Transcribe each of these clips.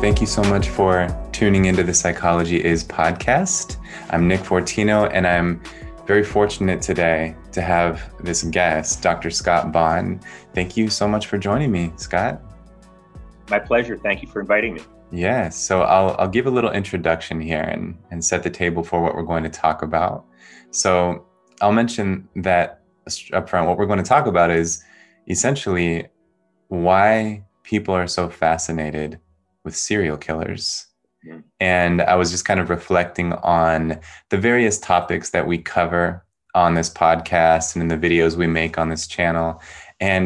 Thank you so much for tuning into the Psychology Is podcast. I'm Nick Fortino, and I'm very fortunate today to have this guest, Dr. Scott Bond. Thank you so much for joining me, Scott. My pleasure. Thank you for inviting me. Yeah, so I'll give a little introduction here and set the table for what we're going to talk about. So I'll mention that up front. What we're going to talk about is essentially why people are so fascinated with serial killers. And I was just kind of reflecting on the various topics that we cover on this podcast and in the videos we make on this channel. And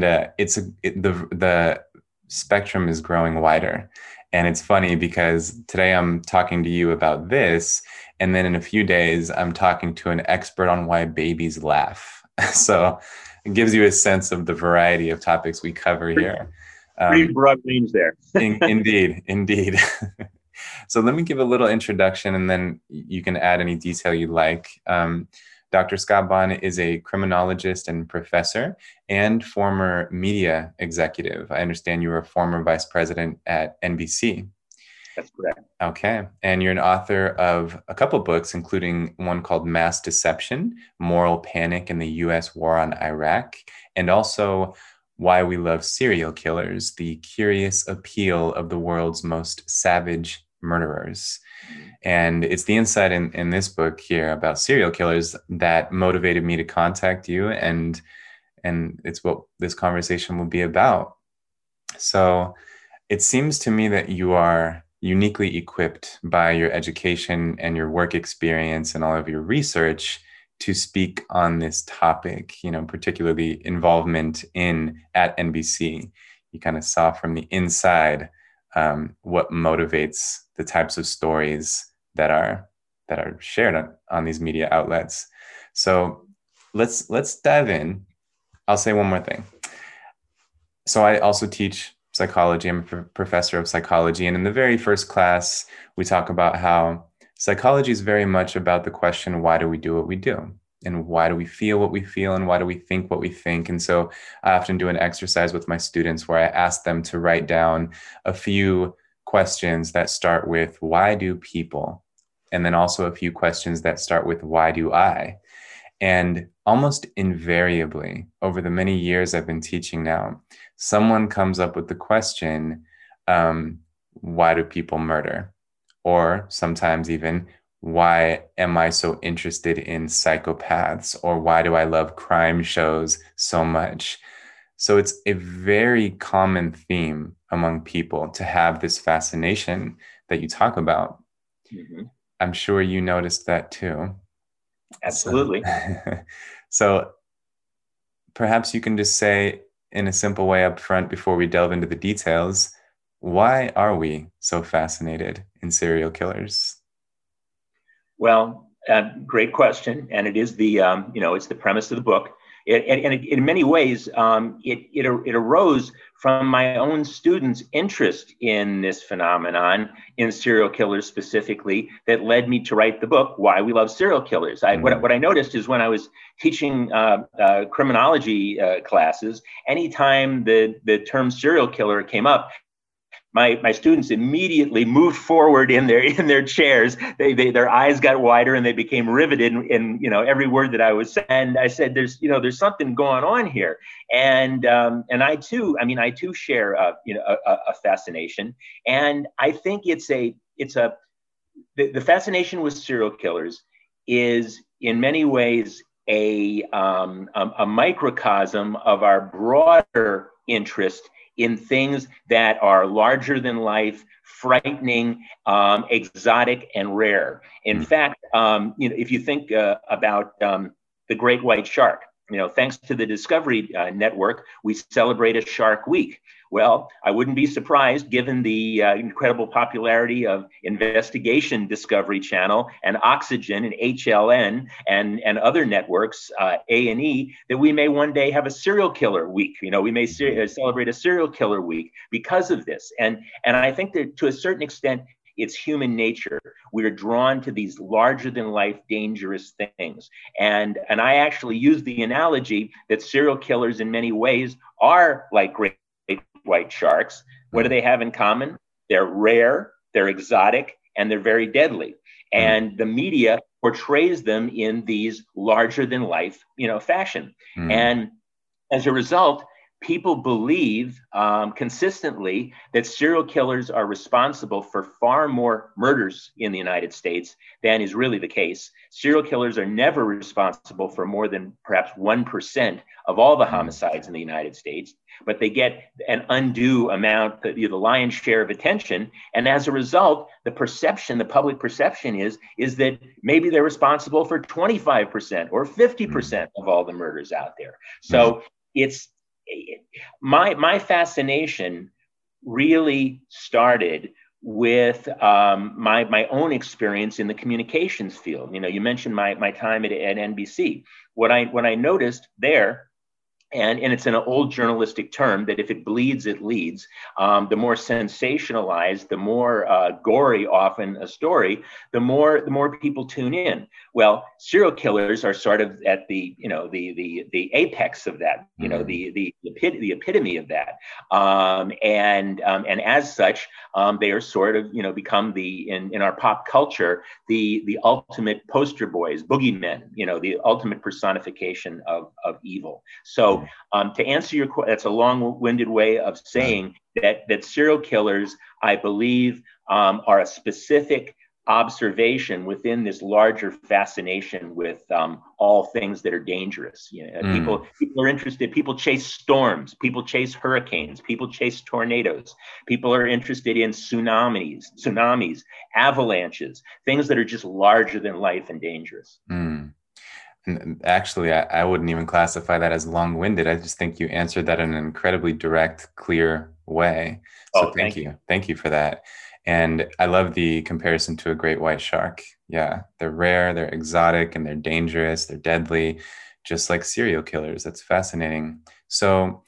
the spectrum is growing wider. And it's funny because today I'm talking to you about this, and then in a few days, I'm talking to an expert on why babies laugh. So it gives you a sense of the variety of topics we cover here. Pretty broad range there. Indeed. So let me give a little introduction, and then you can add any detail you like. Dr. Scott Bond is a criminologist and professor and former media executive. I understand you were a former vice president at NBC. That's correct. Okay. And you're an author of a couple books, including one called Mass Deception, Moral Panic in the U.S. War on Iraq, and also Why We Love Serial Killers, the curious appeal of the world's most savage murderers. And it's the insight in this book here about serial killers that motivated me to contact you, and it's what this conversation will be about. So it seems to me that you are uniquely equipped by your education and your work experience and all of your research to speak on this topic, particularly involvement at NBC. You kind of saw from the inside what motivates the types of stories that are shared on these media outlets. So let's dive in. I'll say one more thing. So I also teach psychology. I'm a professor of psychology. And in the very first class, we talk about how psychology is very much about the question, why do we do what we do? And why do we feel what we feel? And why do we think what we think? And so I often do an exercise with my students where I ask them to write down a few questions that start with, why do people? And then also a few questions that start with, why do I? And almost invariably, over the many years I've been teaching now, someone comes up with the question, why do people murder? Or sometimes even, why am I so interested in psychopaths? Or why do I love crime shows so much? So it's a very common theme among people to have this fascination that you talk about. Mm-hmm. I'm sure you noticed that too. Absolutely. So perhaps you can just say in a simple way up front before we delve into the details, why are we so fascinated in serial killers? Well, great question. And it is it's the premise of the book. In many ways, it arose from my own students' interest in this phenomenon, in serial killers specifically, that led me to write the book, Why We Love Serial Killers. What I noticed is when I was teaching criminology classes, anytime the term serial killer came up, my students immediately moved forward in their chairs. Their eyes got wider and they became riveted in every word that I was saying. And I said, there's something going on here. And I too share a fascination. And I think the fascination with serial killers is in many ways a microcosm of our broader interest in things that are larger than life, frightening, exotic, and rare. In fact, if you think about the great white shark, thanks to the Discovery Network, we celebrate a Shark Week. Well, I wouldn't be surprised, given the incredible popularity of Investigation Discovery Channel and Oxygen and HLN and other networks, A&E, that we may one day have a serial killer week. We may celebrate a serial killer week because of this. And I think that to a certain extent, it's human nature. We're drawn to these larger than life dangerous things. And I actually use the analogy that serial killers in many ways are like great white sharks. What do they have in common? They're rare, they're exotic, and they're very deadly. And the media portrays them in these larger than life, fashion. And as a result, people believe consistently that serial killers are responsible for far more murders in the United States than is really the case. Serial killers are never responsible for more than perhaps 1% of all the homicides in the United States, but they get an undue amount, the lion's share of attention. And as a result, the public perception is that maybe they're responsible for 25% or 50% of all the murders out there. So it's my fascination really started with my own experience in the communications field. You mentioned my time at NBC. What I noticed there, and it's an old journalistic term that if it bleeds, it leads. The more sensationalized, the more gory often a story, the more people tune in. Well, serial killers are sort of at the apex of that, the epitome of that, and as such, they are sort of become in our pop culture the ultimate poster boys, boogeymen, the ultimate personification of evil. So to answer your question, that's a long-winded way of saying that serial killers, I believe, are a specific observation within this larger fascination with all things that are dangerous. People are interested. People chase storms. People chase hurricanes. People chase tornadoes. People are interested in tsunamis, avalanches, things that are just larger than life and dangerous. And actually, I wouldn't even classify that as long-winded. I just think you answered that in an incredibly direct, clear way. So thank you. Thank you for that. And I love the comparison to a great white shark. Yeah, they're rare, they're exotic, and they're dangerous, they're deadly, just like serial killers. That's fascinating. So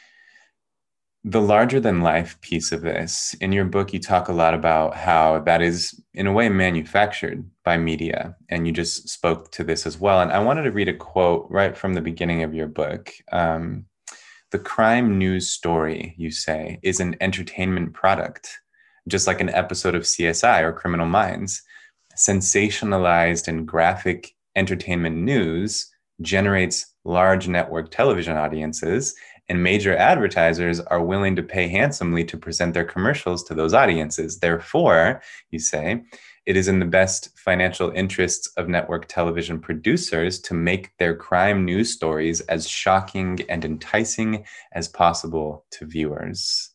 the larger than life piece of this, in your book, you talk a lot about how that is in a way manufactured by media. And you just spoke to this as well. And I wanted to read a quote right from the beginning of your book. The crime news story, you say, is an entertainment product, just like an episode of CSI or Criminal Minds. Sensationalized and graphic entertainment news generates large network television audiences, and major advertisers are willing to pay handsomely to present their commercials to those audiences. Therefore, you say, it is in the best financial interests of network television producers to make their crime news stories as shocking and enticing as possible to viewers.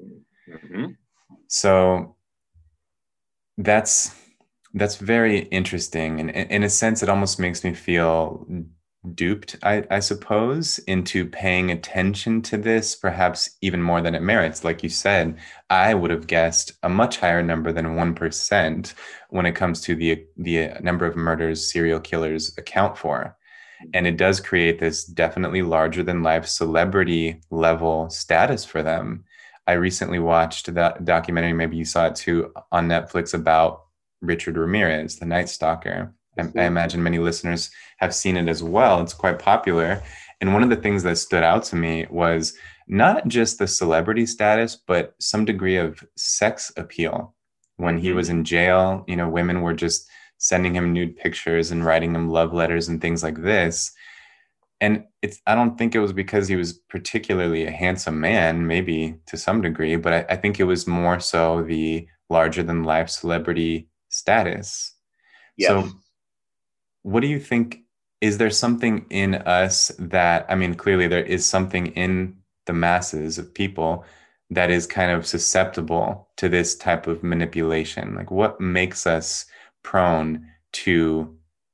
So that's very interesting. And in a sense, it almost makes me feel duped, I suppose, into paying attention to this, perhaps even more than it merits. Like you said, I would have guessed a much higher number than 1% when it comes to the number of murders serial killers account for. And it does create this definitely larger than life celebrity level status for them. I recently watched that documentary, maybe you saw it too, on Netflix about Richard Ramirez, the Night Stalker. I imagine many listeners have seen it as well. It's quite popular. And one of the things that stood out to me was not just the celebrity status, but some degree of sex appeal. When he was in jail, women were just sending him nude pictures and writing him love letters and things like this. And I don't think it was because he was particularly a handsome man, maybe to some degree, but I think it was more so the larger than life celebrity status. Yes. So what do you think? Is there something in us that, clearly there is something in the masses of people that is kind of susceptible to this type of manipulation? Like, what makes us prone to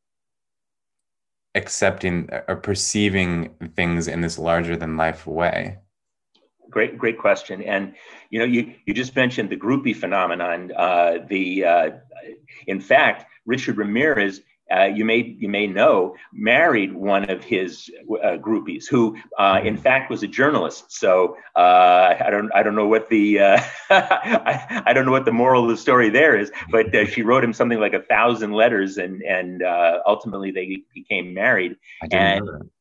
accepting or perceiving things in this larger than life way? Great question. And you just mentioned the groupie phenomenon. In fact, Richard Ramirez, you may know, married one of his groupies, who in fact was a journalist. So I don't know what the I don't know what the moral of the story there is, but she wrote him something like 1,000 letters, and ultimately they became married. I didn't know that.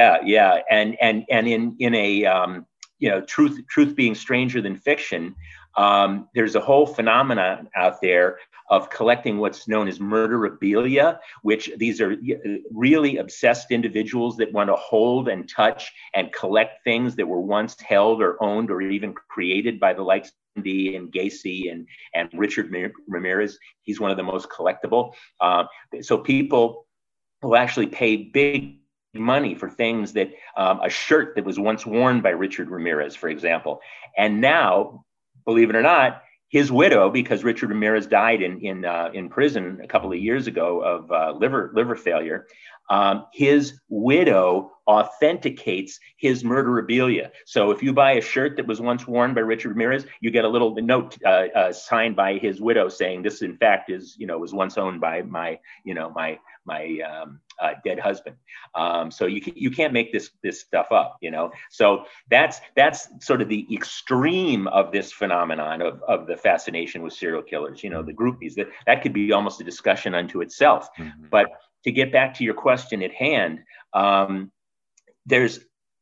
Yeah, and in a truth being stranger than fiction. There's a whole phenomenon out there of collecting what's known as murderabilia, which these are really obsessed individuals that want to hold and touch and collect things that were once held or owned or even created by the likes of Bundy and Gacy and Richard Ramirez. He's one of the most collectible. So people will actually pay big money for things that a shirt that was once worn by Richard Ramirez, for example. And now, believe it or not, his widow, because Richard Ramirez died in prison a couple of years ago of liver failure, his widow authenticates his murderabilia. So if you buy a shirt that was once worn by Richard Ramirez, you get a little note signed by his widow saying this, in fact, was once owned by my dead husband. So you can't make this stuff up, So that's sort of the extreme of this phenomenon of the fascination with serial killers. The groupies. That could be almost a discussion unto itself. Mm-hmm. But to get back to your question at hand, there's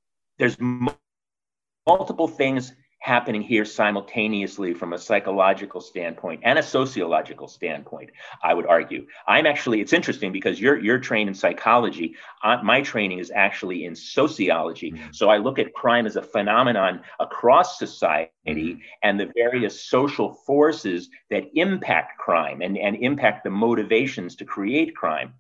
multiple things happening here simultaneously from a psychological standpoint and a sociological standpoint, I would argue. It's interesting because you're trained in psychology. My training is actually in sociology. Mm-hmm. So I look at crime as a phenomenon across society mm-hmm. and the various social forces that impact crime and impact the motivations to create crime.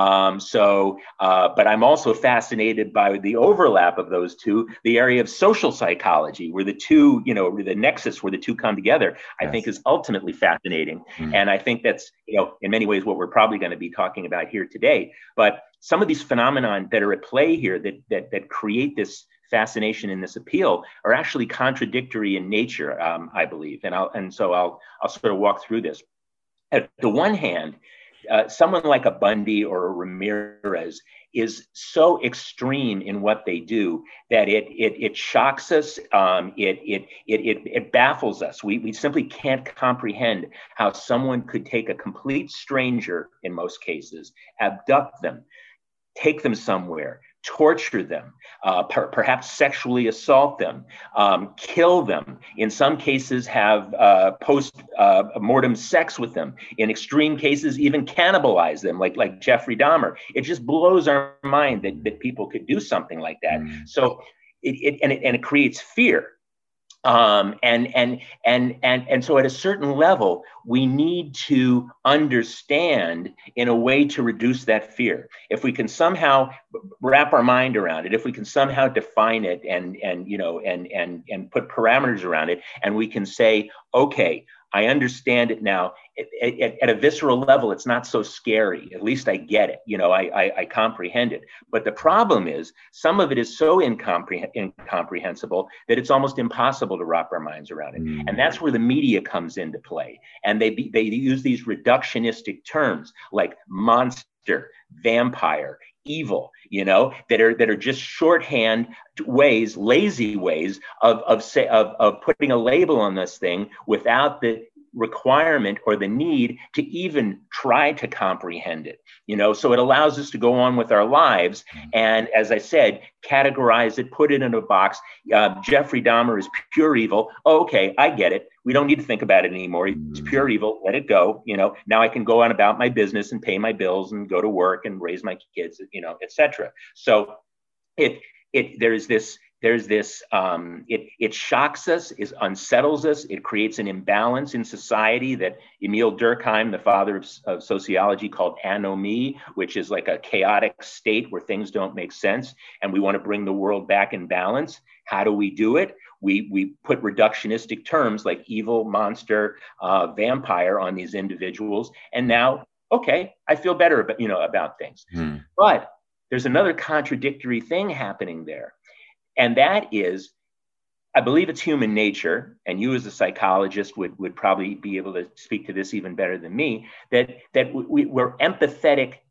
But I'm also fascinated by the overlap of those two, the area of social psychology, where the two, the nexus where the two come together, I think is ultimately fascinating. Mm-hmm. And I think that's, in many ways what we're probably going to be talking about here today. But some of these phenomenon that are at play here that create this fascination and this appeal are actually contradictory in nature, I believe. So I'll sort of walk through this. At the one hand, someone like a Bundy or a Ramirez is so extreme in what they do that it shocks us. It baffles us. We simply can't comprehend how someone could take a complete stranger, in most cases, abduct them, take them somewhere, torture them, perhaps sexually assault them, kill them, in some cases have post-mortem sex with them, in extreme cases even cannibalize them, like Jeffrey Dahmer. It just blows our mind that people could do something like that. Mm. So it creates fear. And so at a certain level, we need to understand in a way to reduce that fear. If we can somehow wrap our mind around it, if we can somehow define it and put parameters around it, and we can say, okay, I understand it now. At a visceral level, it's not so scary. At least I get it. I comprehend it. But the problem is some of it is so incomprehensible that it's almost impossible to wrap our minds around it. Mm. And that's where the media comes into play. And they use these reductionistic terms like monster, vampire, evil, that are just shorthand ways, lazy ways of putting a label on this thing without the requirement or the need to even try to comprehend it. So it allows us to go on with our lives and, as I said, categorize it, put it in a box. Jeffrey Dahmer is pure evil. Oh, okay, I get it. We don't need to think about it anymore. It's pure evil. Let it go. Now I can go on about my business and pay my bills and go to work and raise my kids, etc. So it shocks us, it unsettles us, it creates an imbalance in society that Emile Durkheim, the father of sociology, called anomie, which is like a chaotic state where things don't make sense, and we want to bring the world back in balance. How do we do it? We put reductionistic terms like evil, monster, vampire on these individuals, and now, okay, I feel better about things. But there's another contradictory thing happening there. And that is, I believe it's human nature, and you as a psychologist would probably be able to speak to this even better than me, that we're empathetic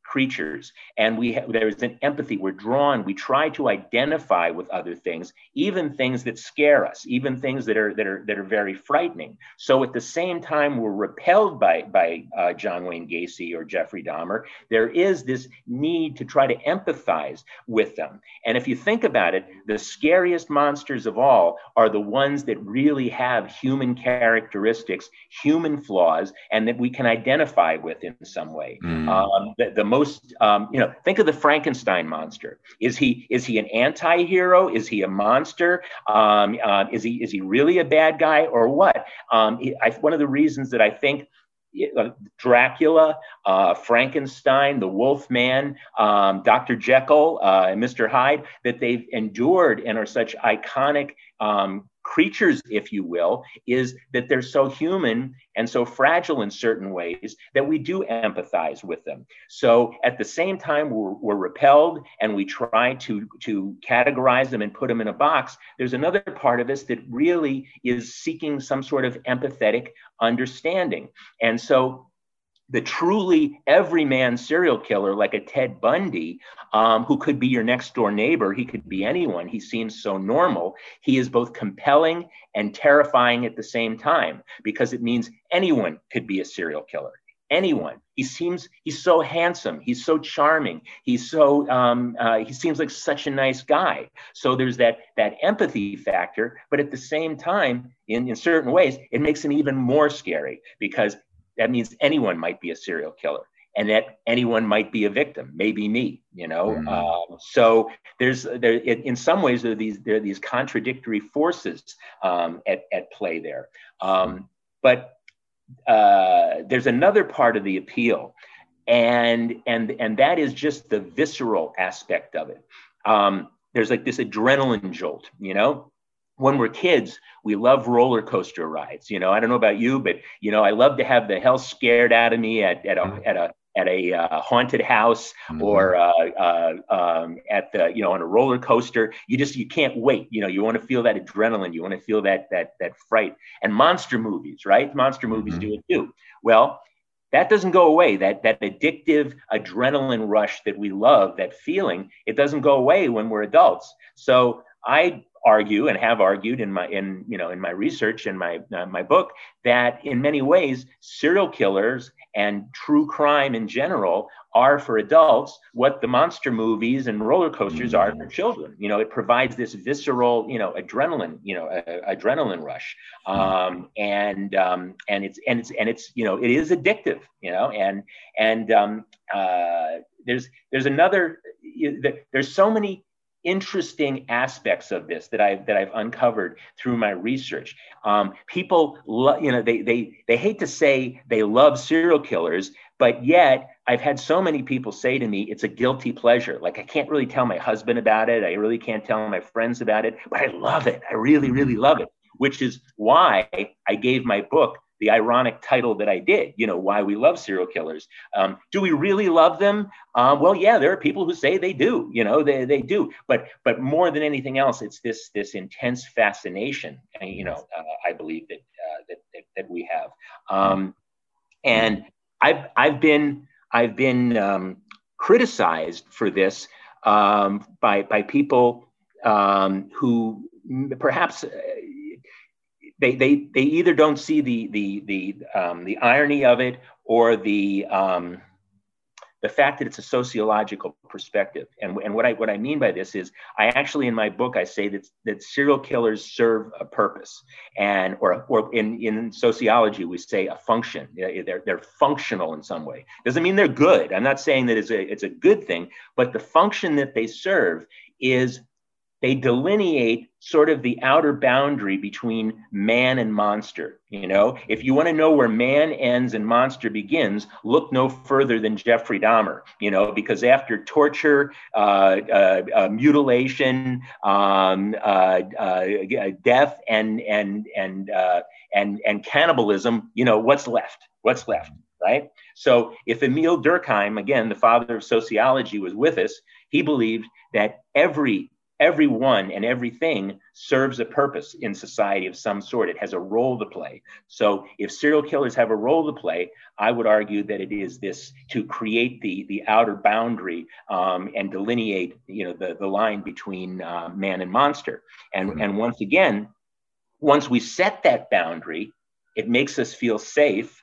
creatures, and there is an empathy. We're drawn. We try to identify with other things, even things that scare us, even things that are very frightening. So at the same time, we're repelled by John Wayne Gacy or Jeffrey Dahmer. There is this need to try to empathize with them. And if you think about it, the scariest monsters of all are the ones that really have human characteristics, human flaws, and that we can identify with in some way. The most, think of the Frankenstein monster. Is he an anti-hero? Is he a monster? Is he really a bad guy or what? One of the reasons that I think Dracula, Frankenstein, the Wolfman, Dr. Jekyll, and Mr. Hyde, that they've endured and are such iconic creatures, if you will, is that they're so human and so fragile in certain ways that we do empathize with them. So at the same time, we're repelled and we try to categorize them and put them in a box. There's another part of us that really is seeking some sort of empathetic understanding. And so the truly everyman serial killer, like a Ted Bundy, who could be your next door neighbor, he could be anyone. He seems so normal. He is both compelling and terrifying at the same time, because it means anyone could be a serial killer. Anyone. He's so handsome. He's so charming. He seems like such a nice guy. So there's that empathy factor, but at the same time, in certain ways, it makes him even more scary, because that means anyone might be a serial killer, and that anyone might be a victim, maybe me, So in some ways, there are these contradictory forces at play there. But there's another part of the appeal, and that is just the visceral aspect of it. There's like this adrenaline jolt, When we're kids, we love roller coaster rides. I don't know about you, but I love to have the hell scared out of me at a haunted house, or at the on a roller coaster. You can't wait. You want to feel that adrenaline. You want to feel that fright. And monster movies, right? Monster movies do it too. Well, that doesn't go away. That addictive adrenaline rush that we love, that feeling, it doesn't go away when we're adults. So I argue, and have argued in my research and my book, that in many ways serial killers and true crime in general are for adults what the monster movies and roller coasters are for children. It provides this visceral adrenaline rush, and it's it is addictive, there's another, there's so many interesting aspects of this that I've uncovered through my research. People, they hate to say they love serial killers, but yet I've had so many people say to me, it's a guilty pleasure. Like, I can't really tell my husband about it. I really can't tell my friends about it, but I love it. I really, really love it, which is why I gave my book the ironic title that I did, Why We Love Serial Killers. Do we really love them? Well, yeah, there are people who say they do, they do. But more than anything else, it's this intense fascination, I believe that we have. And I've been criticized for this by people who perhaps they either don't see the irony of it, or the fact that it's a sociological perspective. And what I mean by this is, I actually, in my book, I say that serial killers serve a purpose, or in sociology we say a function. They're functional in some way. Doesn't mean they're good. I'm not saying that it's a good thing, but the function that they serve is they delineate sort of the outer boundary between man and monster. If you want to know where man ends and monster begins, look no further than Jeffrey Dahmer, because after torture, mutilation, death, and cannibalism, what's left? What's left, right? So if Emile Durkheim, again, the father of sociology, was with us, he believed that every everyone and everything serves a purpose in society of some sort. It has a role to play. So if serial killers have a role to play, I would argue that it is this to create the outer boundary and delineate, the line between man and monster. And once again, once we set that boundary, it makes us feel safe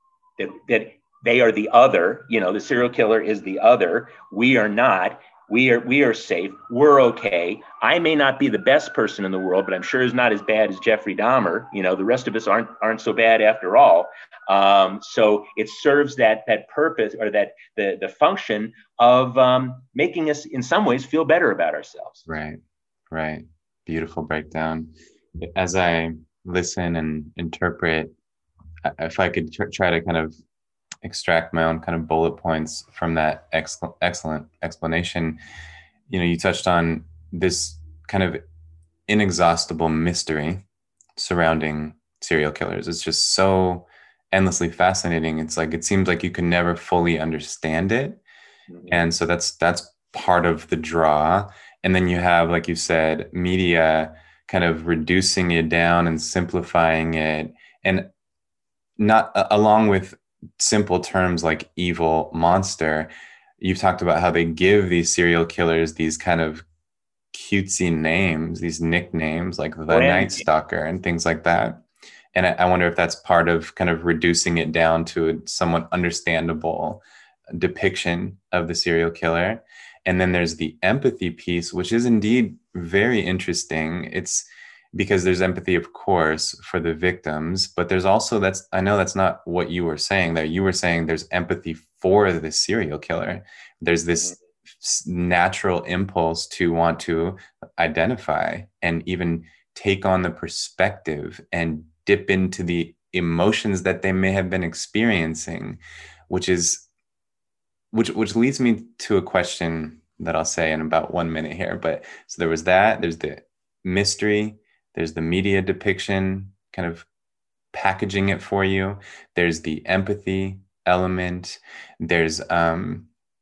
that they are the other. The serial killer is the other. We are not. We are safe. We're okay. I may not be the best person in the world, but I'm sure is not as bad as Jeffrey Dahmer. The rest of us aren't so bad after all. So it serves that purpose, or that the function of making us in some ways feel better about ourselves. Right. Beautiful breakdown. As I listen and interpret, if I could try to kind of extract my own kind of bullet points from that excellent explanation, you touched on this kind of inexhaustible mystery surrounding serial killers. It's just so endlessly fascinating. It's like, it seems like you can never fully understand it. And so that's part of the draw. And then you have, like you said, media kind of reducing it down and simplifying it, and not along with simple terms like evil, monster. You've talked about how they give these serial killers these kind of cutesy names, these nicknames like the Night Stalker and things like that. And I wonder if that's part of kind of reducing it down to a somewhat understandable depiction of the serial killer. And then there's the empathy piece, which is indeed very interesting. It's because there's empathy, of course, for the victims, but there's also, I know that's not what you were saying, that you were saying there's empathy for the serial killer. There's this natural impulse to want to identify and even take on the perspective and dip into the emotions that they may have been experiencing, which leads me to a question that I'll say in about 1 minute here. But so there's the mystery, there's the media depiction, kind of packaging it for you. There's the empathy element. There's what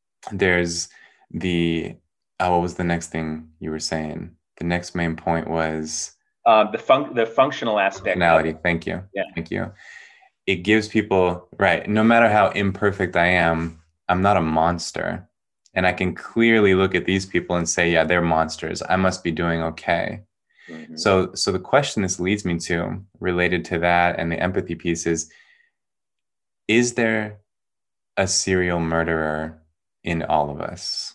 was the next thing you were saying? The next main point was the functional aspect. Functionality. Thank you. Yeah. Thank you. It gives people, right, no matter how imperfect I am, I'm not a monster. And I can clearly look at these people and say, yeah, they're monsters. I must be doing okay. Mm-hmm. So the question this leads me to, related to that and the empathy piece, is there a serial murderer in all of us?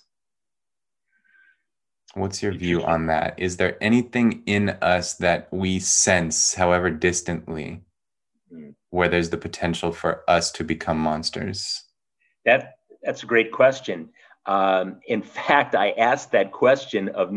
What's your view on that? Is there anything in us that we sense, however distantly, where there's the potential for us to become monsters? That's a great question. In fact, I asked that question to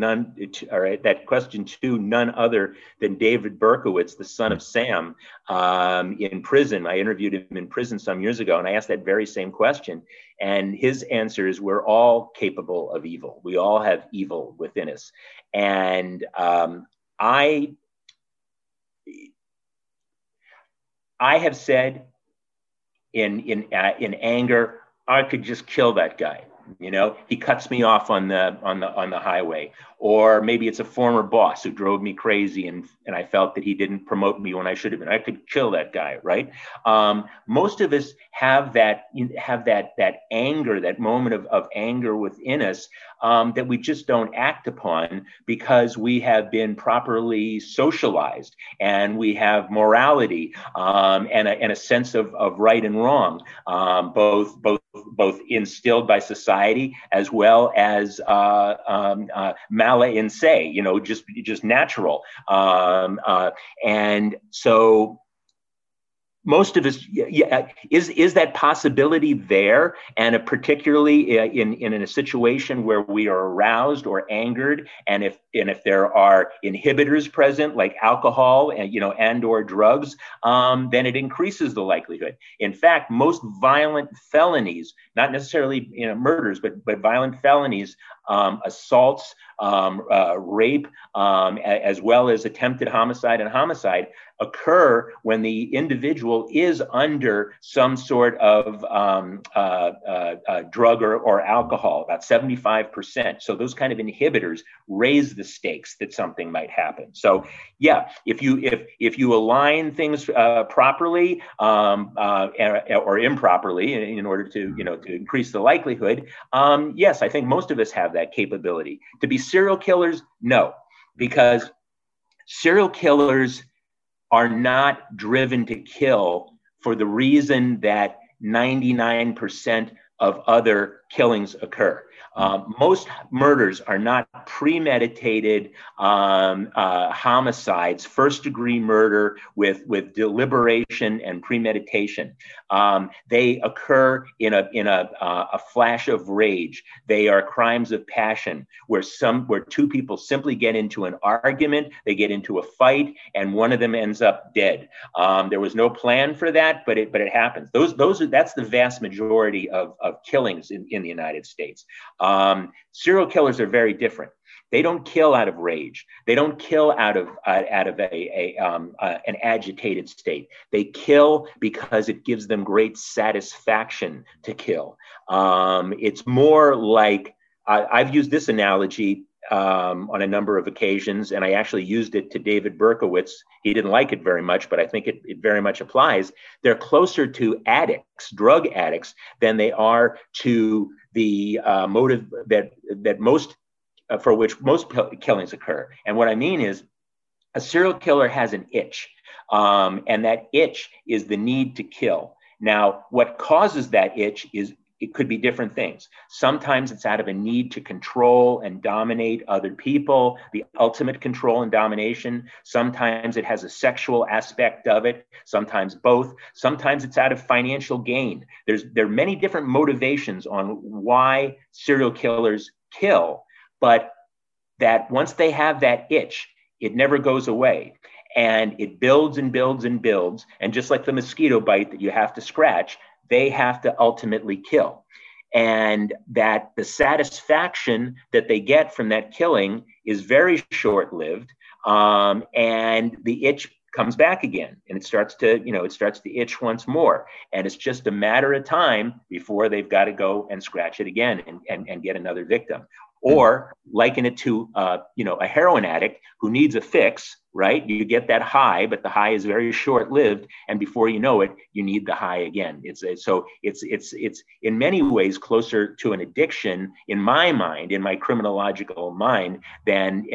none other than David Berkowitz, the son of Sam, in prison. I interviewed him in prison some years ago, and I asked that very same question. And his answer is, we're all capable of evil. We all have evil within us. And I have said in anger, I could just kill that guy. He cuts me off on the highway, or maybe it's a former boss who drove me crazy, and I felt that he didn't promote me when I should have been. I could kill that guy, right? Most of us have that anger, that moment of anger within us, that we just don't act upon because we have been properly socialized, and we have morality, and a sense of right and wrong, both instilled by society as well as mala in se, just natural. And so most of us, is that possibility there? And particularly in a situation where we are aroused or angered, and if there are inhibitors present, like alcohol and or drugs, then it increases the likelihood. In fact, most violent felonies, not necessarily murders, but violent felonies, assaults, rape, as well as attempted homicide and homicide occur when the individual is under some sort of drug or alcohol, about 75%. So those kind of inhibitors raise the stakes that something might happen. So yeah, if you align things properly or improperly in order to to increase the likelihood, yes, I think most of us have that capability. To be serial killers, no, because serial killers are not driven to kill for the reason that 99% of other killings occur. Most murders are not premeditated homicides, first-degree murder with deliberation and premeditation. They occur in a flash of rage. They are crimes of passion, where two people simply get into an argument, they get into a fight, and one of them ends up dead. There was no plan for that, but it happens. That's the vast majority of killings in the United States. Serial killers are very different. They don't kill out of rage. They don't kill out of an agitated state. They kill because it gives them great satisfaction to kill. It's more like I've used this analogy on a number of occasions, and I actually used it to David Berkowitz. He didn't like it very much, but I think it very much applies. They're closer to addicts, drug addicts, than they are to the motive for which most killings occur. And what I mean is, a serial killer has an itch, and that itch is the need to kill. Now, what causes that itch it could be different things. Sometimes it's out of a need to control and dominate other people, the ultimate control and domination. Sometimes it has a sexual aspect of it, sometimes both. Sometimes it's out of financial gain. There are many different motivations on why serial killers kill, but that once they have that itch, it never goes away. And it builds and builds and builds. And just like the mosquito bite that you have to scratch, they have to ultimately kill. And that the satisfaction that they get from that killing is very short-lived, and the itch comes back again, and it starts to itch once more. And it's just a matter of time before they've got to go and scratch it again and get another victim. Or liken it to a heroin addict who needs a fix, right? You get that high, but the high is very short-lived, and before you know it, you need the high again. It's in many ways closer to an addiction in my mind, in my criminological mind, than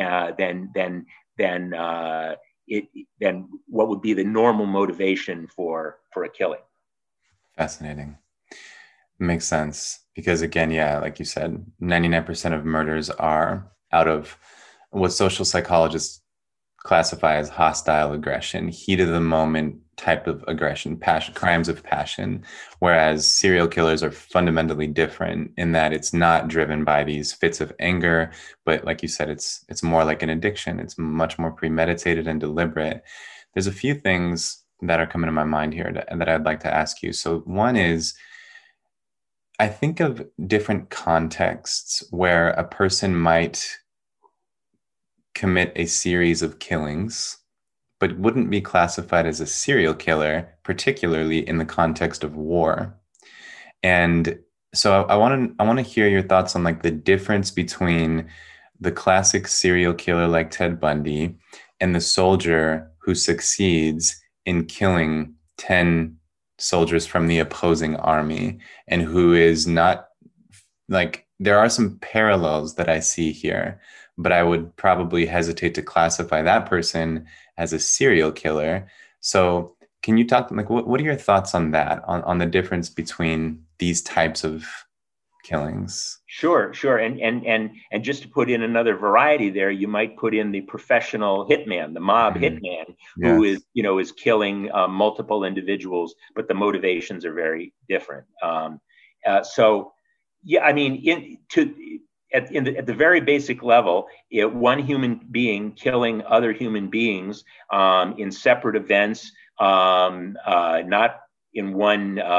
what would be the normal motivation for a killing. Fascinating. Makes sense. Because again, yeah, like you said, 99% of murders are out of what social psychologists classify as hostile aggression, heat of the moment type of aggression, passion, crimes of passion, whereas serial killers are fundamentally different in that it's not driven by these fits of anger, but like you said, it's more like an addiction. It's much more premeditated and deliberate. There's a few things that are coming to my mind here that I'd like to ask you. So one is, I think of different contexts where a person might commit a series of killings, but wouldn't be classified as a serial killer, particularly in the context of war. And so I want to hear your thoughts on like the difference between the classic serial killer like Ted Bundy and the soldier who succeeds in killing 10 soldiers from the opposing army, and who is not, like, there are some parallels that I see here, but I would probably hesitate to classify that person as a serial killer. So can you talk, like, what are your thoughts on that, on the difference between these types of killings? Sure. And just to put in another variety there, you might put in the professional hitman, the mob hitman, who is killing multiple individuals, but the motivations are very different. So, yeah, I mean, at the very basic level, one human being killing other human beings in separate events, not in one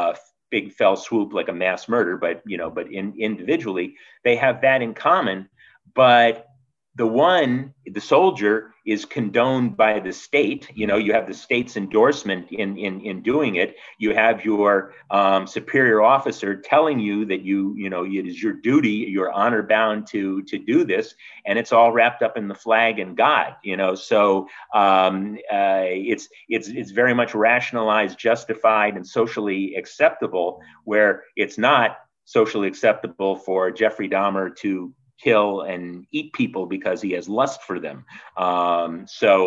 big fell swoop like a mass murder, but individually they have that in common. But the soldier is condoned by the state. You have the state's endorsement in doing it. You have your superior officer telling you that it is your duty, you're honor bound to do this, and it's all wrapped up in the flag and God. So it's very much rationalized, justified, and socially acceptable, where it's not socially acceptable for Jeffrey Dahmer to kill and eat people because he has lust for them. And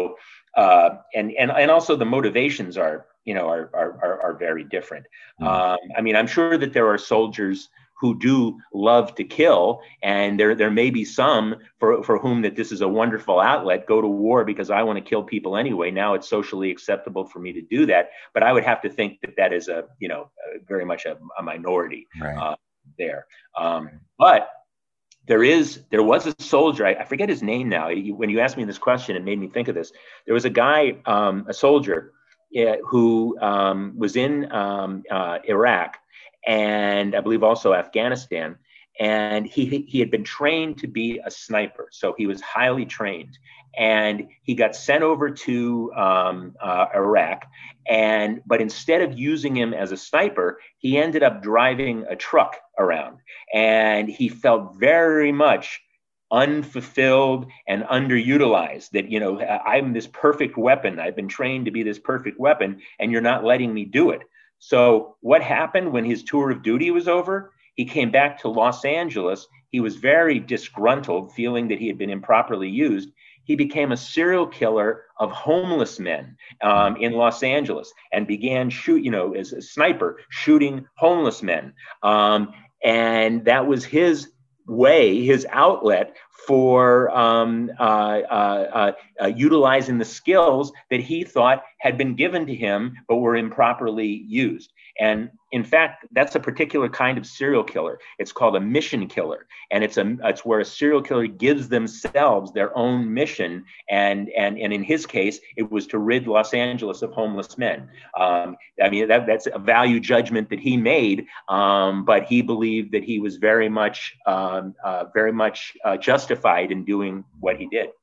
also the motivations are very different. I'm sure that there are soldiers who do love to kill, and there may be some for whom that this is a wonderful outlet. Go to war because I want to kill people anyway. Now it's socially acceptable for me to do that, but I would have to think that is very much a minority, right, there. But there was a soldier, I forget his name now. When you asked me this question, it made me think of this. There was a guy, a soldier, who was in Iraq, and I believe also Afghanistan. And he had been trained to be a sniper. So he was highly trained. And he got sent over to Iraq. But instead of using him as a sniper, he ended up driving a truck around. And he felt very much unfulfilled and underutilized, that, I'm this perfect weapon. I've been trained to be this perfect weapon, and you're not letting me do it. So what happened when his tour of duty was over? He came back to Los Angeles. He was very disgruntled, feeling that he had been improperly used. He became a serial killer of homeless men in Los Angeles, and began as a sniper, shooting homeless men. And that was his way, his outlet for utilizing the skills that he thought had been given to him but were improperly used. And in fact, that's a particular kind of serial killer. It's called a mission killer, and it's where a serial killer gives themselves their own mission. And in his case, it was to rid Los Angeles of homeless men. That's a value judgment that he made, but he believed that he was very much justified in doing what he did.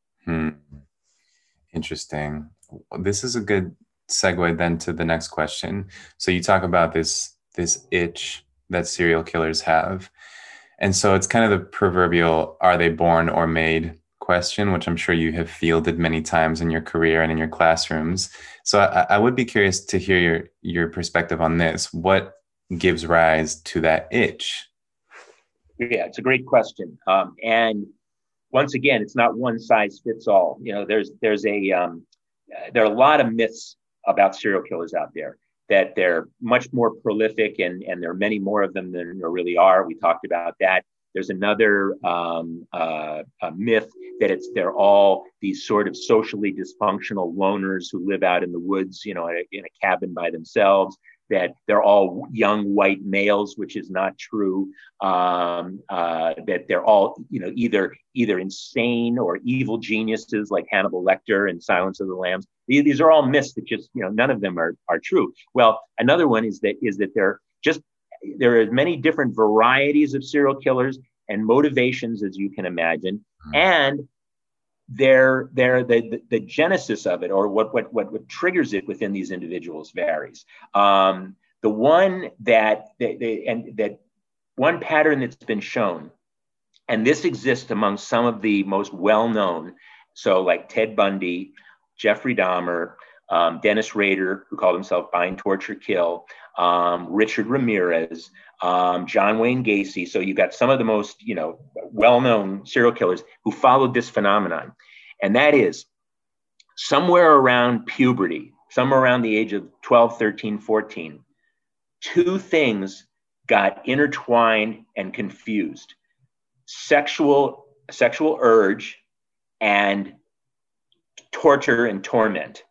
Interesting. This is a good segue then to the next question. So you talk about this itch that serial killers have. And so it's kind of the proverbial, are they born or made question, which I'm sure you have fielded many times in your career and in your classrooms. So I would be curious to hear your perspective on this. What gives rise to that itch? Yeah, it's a great question. And once again, it's not one size fits all. There are a lot of myths about serial killers out there, that they're much more prolific, and there are many more of them than there really are. We talked about that. There's another myth that they're all these sort of socially dysfunctional loners who live out in the woods, in a cabin by themselves, that they're all young white males, which is not true. That they're all, either insane or evil geniuses like Hannibal Lecter and Silence of the Lambs. These are all myths that just, none of them are true. Well, another one is that there are as many different varieties of serial killers and motivations as you can imagine, and the genesis of it, or what triggers it within these individuals, varies. The one one pattern that's been shown, and this exists among some of the most well-known, so like Ted Bundy, Jeffrey Dahmer, Dennis Rader, who called himself Bind, Torture, Kill, Richard Ramirez, John Wayne Gacy. So you've got some of the most, well-known serial killers who followed this phenomenon. And that is, somewhere around puberty, somewhere around the age of 12, 13, 14, two things got intertwined and confused: sexual urge and torture and torment.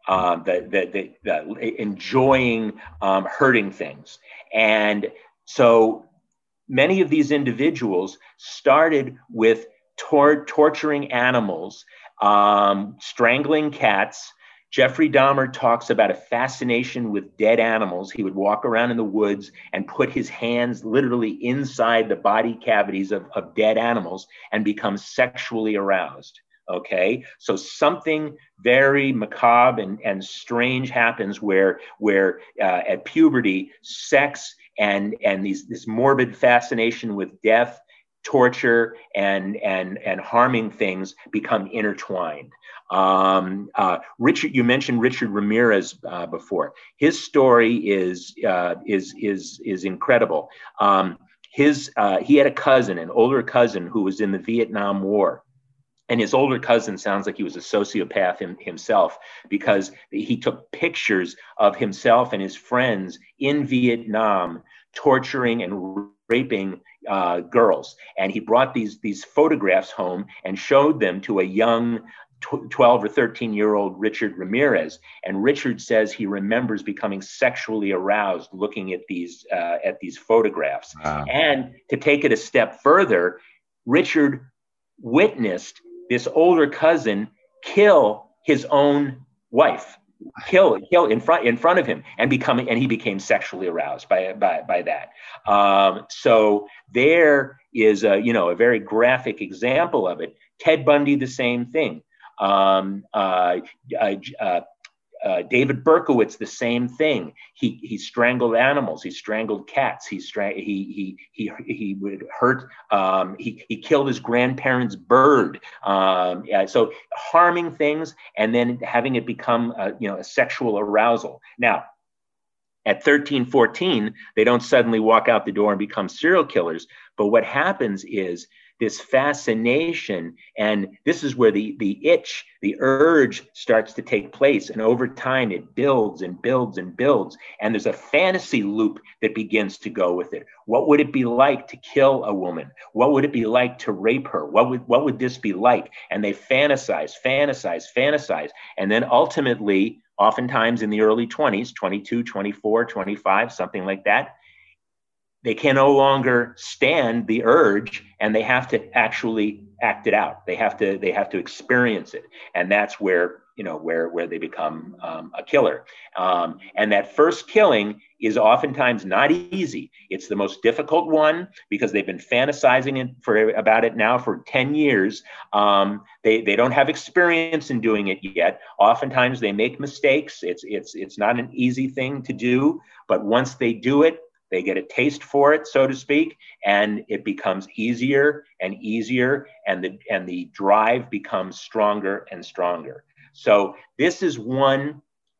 The enjoying hurting things. And so many of these individuals started with torturing animals, strangling cats, Jeffrey Dahmer talks about a fascination with dead animals. He would walk around in the woods and put his hands literally inside the body cavities of dead animals and become sexually aroused. Okay, so something very macabre and strange happens where at puberty, sex and this morbid fascination with death, torture, and harming things become intertwined. Richard, you mentioned Richard Ramirez before. His story is incredible. He had a cousin, an older cousin, who was in the Vietnam War. And his older cousin sounds like he was a sociopath himself, because he took pictures of himself and his friends in Vietnam torturing and raping girls. And he brought these photographs home and showed them to a young 12 or 13-year-old Richard Ramirez. And Richard says he remembers becoming sexually aroused looking at these photographs. Wow. And to take it a step further, Richard witnessed this older cousin kill his own wife, kill in front of him, and he became sexually aroused by that. So there is a very graphic example of it. Ted Bundy, the same thing. David Berkowitz, the same thing. He strangled animals. He strangled cats. He would hurt. He killed his grandparents' bird. So harming things and then having it become a sexual arousal. Now, at 13, 14, they don't suddenly walk out the door and become serial killers. But what happens is this fascination, and this is where the itch, the urge starts to take place. And over time, it builds and builds and builds. And there's a fantasy loop that begins to go with it. What would it be like to kill a woman? What would it be like to rape her? What would this be like? And they fantasize. And then ultimately, oftentimes in the early 20s, 22, 24, 25, something like that, they can no longer stand the urge, and they have to actually act it out. They have to experience it, and that's where they become a killer. And that first killing is oftentimes not easy. It's the most difficult one because they've been fantasizing about it now for 10 years. They don't have experience in doing it yet. Oftentimes they make mistakes. It's not an easy thing to do, but once they do it, they get a taste for it, so to speak, and it becomes easier and easier, and the drive becomes stronger and stronger. So this is one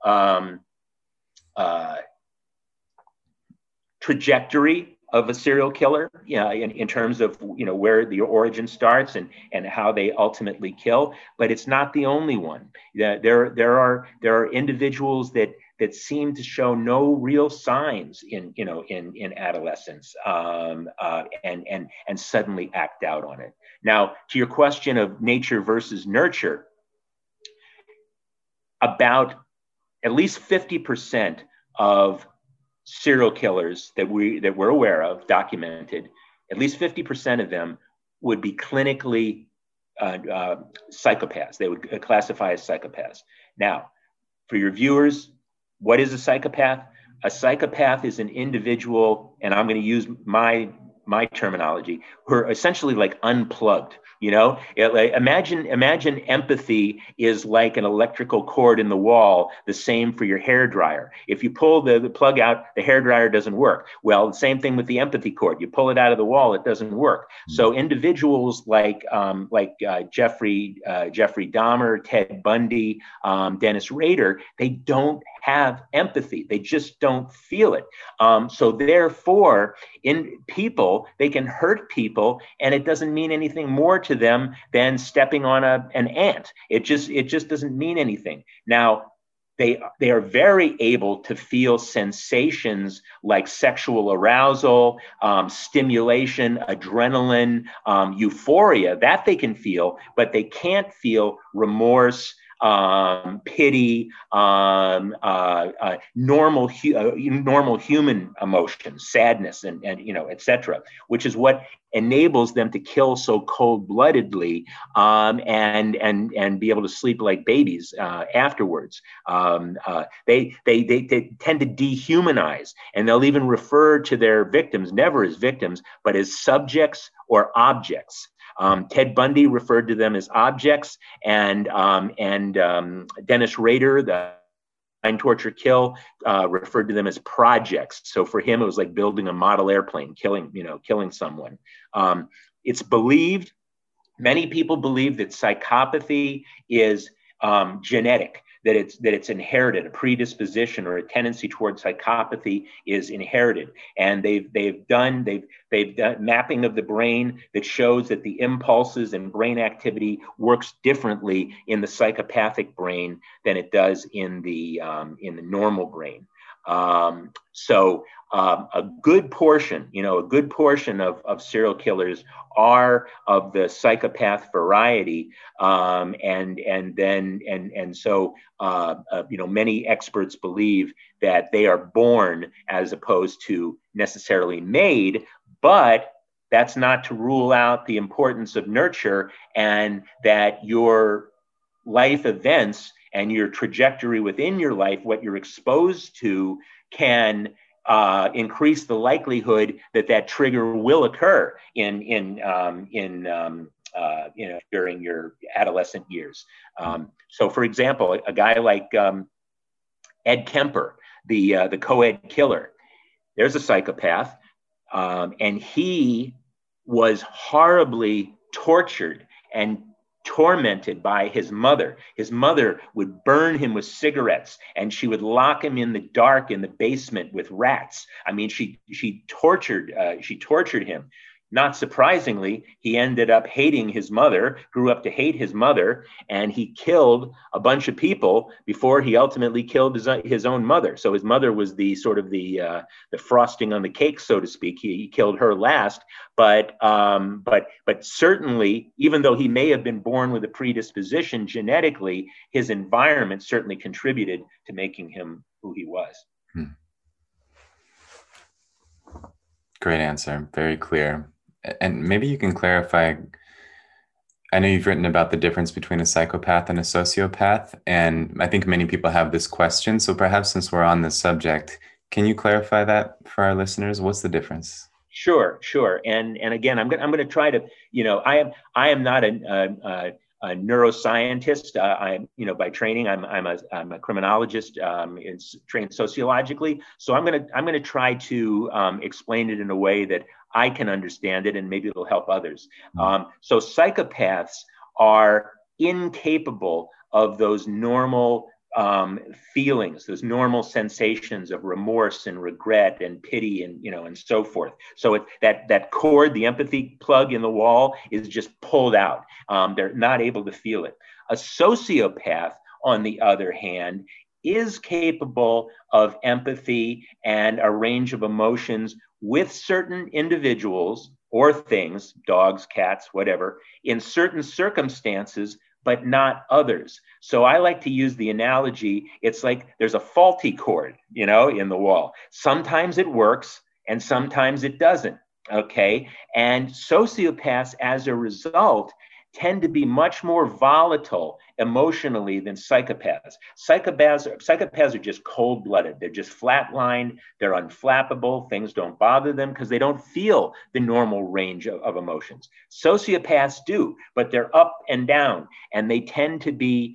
trajectory of a serial killer, in terms of where the origin starts and how they ultimately kill. But it's not the only one. There are individuals that seem to show no real signs in adolescence, and suddenly act out on it. Now, to your question of nature versus nurture, about at least 50% of serial killers that we're aware of, documented, at least 50% of them would be clinically psychopaths. They would classify as psychopaths. Now, for your viewers, what is a psychopath? A psychopath is an individual, and I'm going to use my terminology, who are essentially like unplugged. Imagine empathy is like an electrical cord in the wall, the same for your hair dryer. If you pull the plug out, the hair dryer doesn't work. Well, the same thing with the empathy cord. You pull it out of the wall, it doesn't work. So individuals like Jeffrey Dahmer, Ted Bundy, Dennis Rader, they don't have empathy. They just don't feel it. So therefore, in people, they can hurt people, and it doesn't mean anything more to them than stepping on an ant. It just doesn't mean anything. Now, they are very able to feel sensations like sexual arousal, stimulation, adrenaline, euphoria, that they can feel, but they can't feel remorse, pity, normal human emotions, sadness, and etc., which is what enables them to kill so cold-bloodedly, and be able to sleep like babies afterwards. They tend to dehumanize, and they'll even refer to their victims never as victims, but as subjects or objects. Ted Bundy referred to them as objects, and Dennis Rader, the Find, Torture, Kill, referred to them as projects. So for him, it was like building a model airplane, killing someone. It's believed, many people believe that psychopathy is genetic, that it's inherited. A predisposition or a tendency towards psychopathy is inherited, and they've done mapping of the brain that shows that the impulses and brain activity works differently in the psychopathic brain than it does in the normal brain. So a good portion of serial killers are of the psychopath variety, so many experts believe that they are born as opposed to necessarily made, but that's not to rule out the importance of nurture, and that your life events and your trajectory within your life, what you're exposed to, can increase the likelihood that trigger will occur during your adolescent years. So, for example, a guy like Ed Kemper, the co-ed killer, there's a psychopath, and he was horribly tortured and tormented by his mother. His mother would burn him with cigarettes, and she would lock him in the dark in the basement with rats. I mean, she tortured him. Not surprisingly, he ended up hating his mother, grew up to hate his mother, and he killed a bunch of people before he ultimately killed his own mother. So his mother was the sort of the frosting on the cake, so to speak. He killed her last, but certainly, even though he may have been born with a predisposition genetically, his environment certainly contributed to making him who he was. Great answer. Very clear. And maybe you can clarify, I know you've written about the difference between a psychopath and a sociopath, and I think many people have this question. So perhaps since we're on this subject, can you clarify that for our listeners? What's the difference? Sure. And again, I'm going to try to, I am not a neuroscientist. By training, I'm a criminologist, trained sociologically. So I'm going to try to explain it in a way that I can understand it, and maybe it'll help others. So psychopaths are incapable of those normal feelings, those normal sensations of remorse and regret and pity and so forth. So that cord, the empathy plug in the wall, is just pulled out. They're not able to feel it. A sociopath, on the other hand, is capable of empathy and a range of emotions with certain individuals or things, dogs, cats, whatever, in certain circumstances, but not others. So I like to use the analogy, it's like there's a faulty cord, in the wall. Sometimes it works and sometimes it doesn't, okay? And sociopaths, as a result, tend to be much more volatile emotionally than psychopaths. Psychopaths are just cold-blooded. They're just flatlined. They're unflappable. Things don't bother them because they don't feel the normal range of emotions. Sociopaths do, but they're up and down, and they tend to be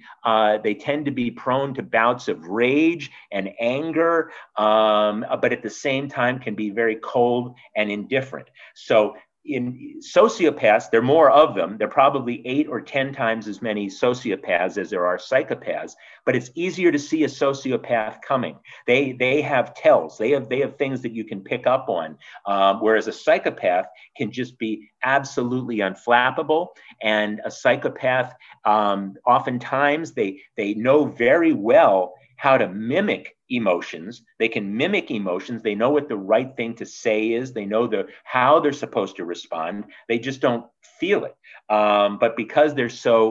prone to bouts of rage and anger, but at the same time can be very cold and indifferent. So in sociopaths, there are more of them. There are probably 8 or 10 times as many sociopaths as there are psychopaths, but it's easier to see a sociopath coming. They have tells. They have things that you can pick up on, whereas a psychopath can just be absolutely unflappable. And a psychopath, oftentimes, they know very well how to mimic emotions. They can mimic emotions. They know what the right thing to say is. They know how they're supposed to respond. They just don't feel it. But because they're so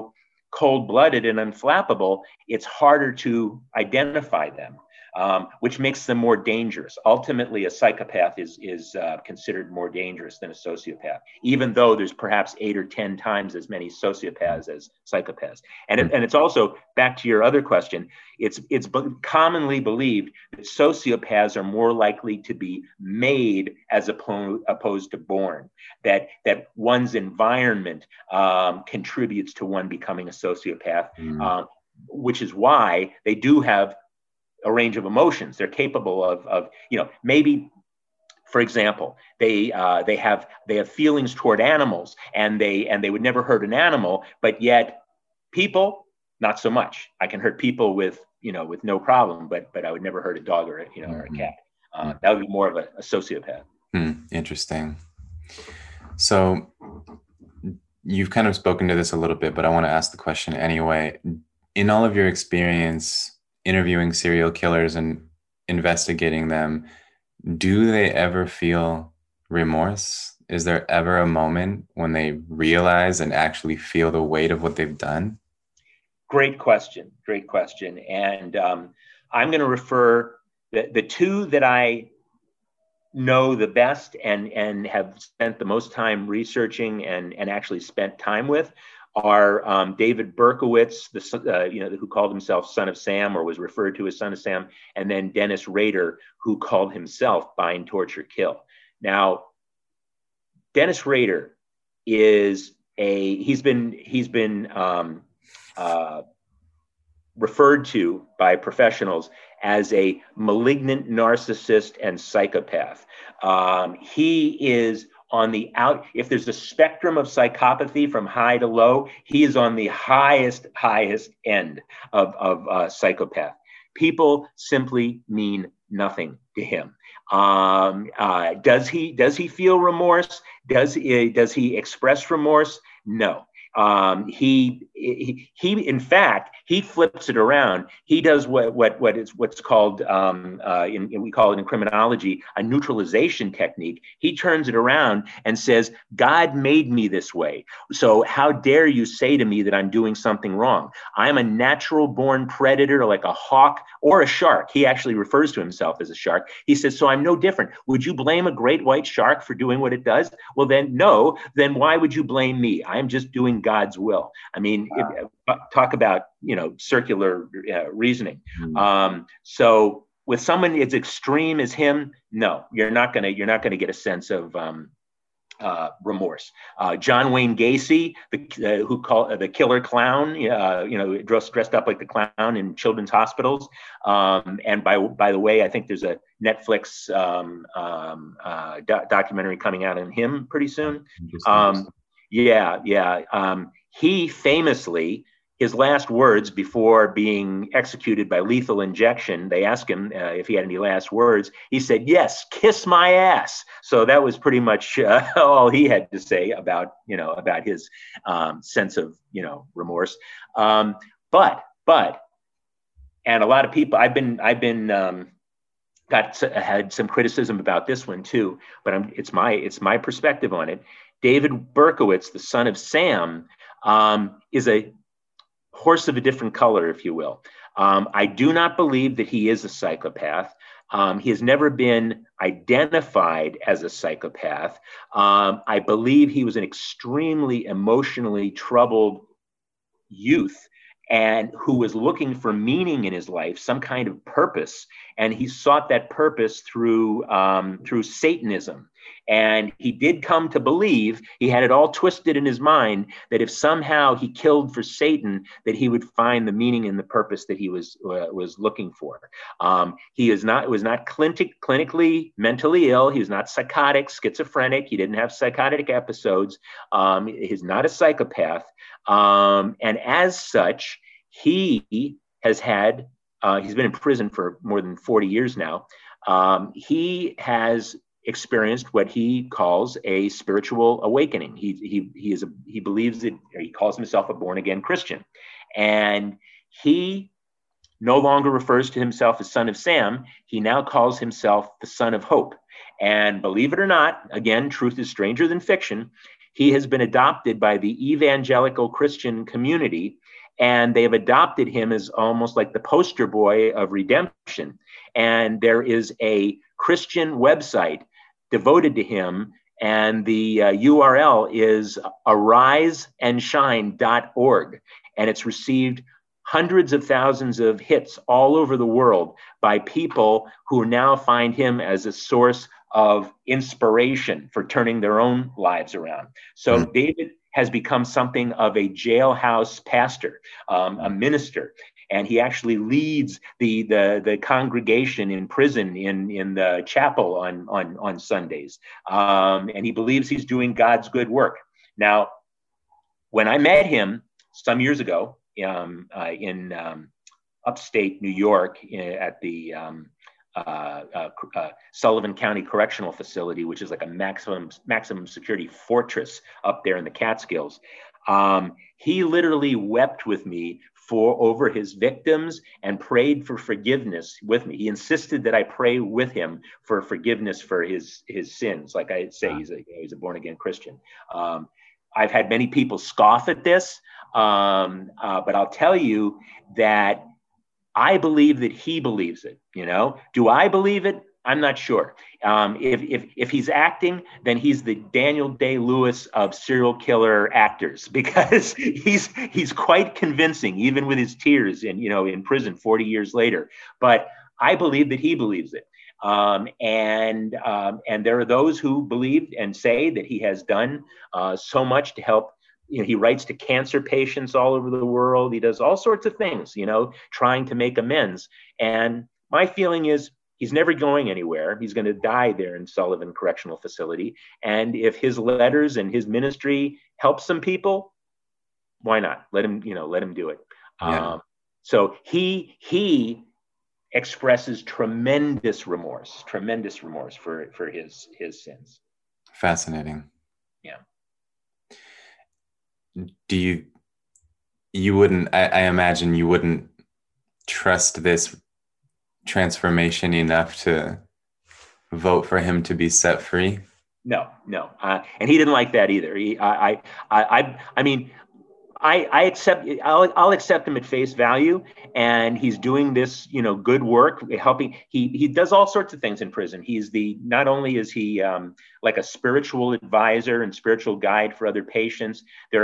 cold-blooded and unflappable, it's harder to identify them, which makes them more dangerous. Ultimately, a psychopath is considered more dangerous than a sociopath, even though there's perhaps 8 or 10 times as many sociopaths as psychopaths. And it's also, back to your other question, it's commonly believed that sociopaths are more likely to be made as opposed to born, that one's environment contributes to one becoming a sociopath, which is why they do have a range of emotions. They're capable of maybe, for example, they have feelings toward animals, and they would never hurt an animal, but yet people, not so much. I can hurt people with no problem, but I would never hurt a dog or or a cat. That would be more of a sociopath. Interesting. So you've kind of spoken to this a little bit, but I want to ask the question anyway. In all of your experience interviewing serial killers and investigating them, do they ever feel remorse? Is there ever a moment when they realize and actually feel the weight of what they've done? Great question. And I'm going to refer the two that I know the best and have spent the most time researching and actually spent time with are David Berkowitz, who called himself Son of Sam, or was referred to as Son of Sam, and then Dennis Rader, who called himself Bind, Torture, Kill. Now, Dennis Rader he's been referred to by professionals as a malignant narcissist and psychopath. He is on the if there's a spectrum of psychopathy from high to low, he is on the highest end of psychopath. People simply mean nothing to him. Does he feel remorse? Does he express remorse? No. He in fact, he flips it around. He does what's called we call it in criminology a neutralization technique. He turns it around and says, God made me this way, so how dare you say to me that I'm doing something wrong? I'm a natural born predator, like a hawk or a shark. He actually refers to himself as a shark. He says, so I'm no different. Would you blame a great white shark for doing what it does? Well, then no. Then why would you blame me? I'm just doing God's will. I mean, talk about circular reasoning. So with someone as extreme as him, no, you're not gonna get a sense of remorse. John Wayne Gacy, who called the killer clown, dressed up like the clown in children's hospitals. And by the way, I think there's a Netflix documentary coming out on him pretty soon. He famously, his last words before being executed by lethal injection, they asked him if he had any last words. He said, "Yes, kiss my ass." So that was pretty much all he had to say about his sense of remorse. But and a lot of people, I've been had some criticism about this one too. But it's my perspective on it. David Berkowitz, the Son of Sam, is a horse of a different color, if you will. I do not believe that he is a psychopath. He has never been identified as a psychopath. I believe he was an extremely emotionally troubled youth and who was looking for meaning in his life, some kind of purpose. And he sought that purpose through Satanism. And he did come to believe, he had it all twisted in his mind, that if somehow he killed for Satan, that he would find the meaning and the purpose that he was looking for. He was not clinically mentally ill. He was not psychotic, schizophrenic. He didn't have psychotic episodes. He's not a psychopath. And as such, he has had, he's been in prison for more than 40 years now. He has experienced what he calls a spiritual awakening. He believes that, or he calls himself a born again Christian, and he no longer refers to himself as Son of Sam. He now calls himself the Son of Hope. And believe it or not, again, truth is stranger than fiction. He has been adopted by the evangelical Christian community and they have adopted him as almost like the poster boy of redemption. And there is a Christian website devoted to him, and the URL is ariseandshine.org, and it's received hundreds of thousands of hits all over the world by people who now find him as a source of inspiration for turning their own lives around. So David has become something of a jailhouse pastor, a minister, and he actually leads the congregation in prison in the chapel on Sundays, and he believes he's doing God's good work. Now, when I met him some years ago in upstate New York at the Sullivan County Correctional Facility, which is like a maximum security fortress up there in the Catskills, he literally wept with me over his victims and prayed for forgiveness with me. He insisted that I pray with him for forgiveness for his sins. Like I say, he's a born again Christian. I've had many people scoff at this, but I'll tell you that I believe that he believes it. Do I believe it? I'm not sure. If he's acting, then he's the Daniel Day-Lewis of serial killer actors, because he's quite convincing, even with his tears in prison 40 years later. But I believe that he believes it. And there are those who believe and say that he has done so much to help. He writes to cancer patients all over the world. He does all sorts of things, trying to make amends. And my feeling is he's never going anywhere. He's going to die there in Sullivan Correctional Facility. And if his letters and his ministry help some people, why not? Let him do it. Yeah. So he expresses tremendous remorse for his sins. Fascinating. Yeah. You wouldn't, I imagine you wouldn't trust this transformation enough to vote for him to be set free? No. And he didn't like that either. I mean, I'll accept him at face value, and he's doing this, good work, helping. He does all sorts of things in prison. Not only is he like a spiritual advisor and spiritual guide for other patients. They're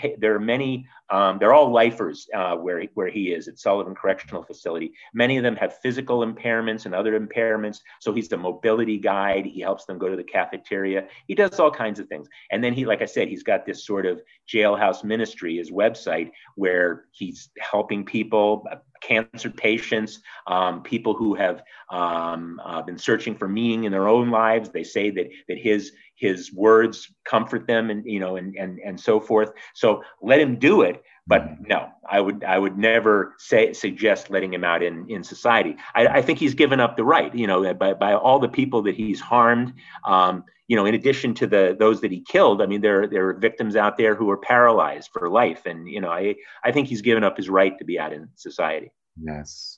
all lifers where he is at Sullivan Correctional Facility. Many of them have physical impairments and other impairments. So he's the mobility guide. He helps them go to the cafeteria. He does all kinds of things. And then like I said, he's got this sort of jailhouse ministry, his website, where he's helping people, cancer patients, people who have been searching for meaning in their own lives. They say that his words comfort them, and so forth. So let him do it. But no, I would never suggest letting him out in society. I think he's given up the right, by all the people that he's harmed. In addition to those that he killed, I mean, there are victims out there who are paralyzed for life, and I think he's given up his right to be out in society. Yes.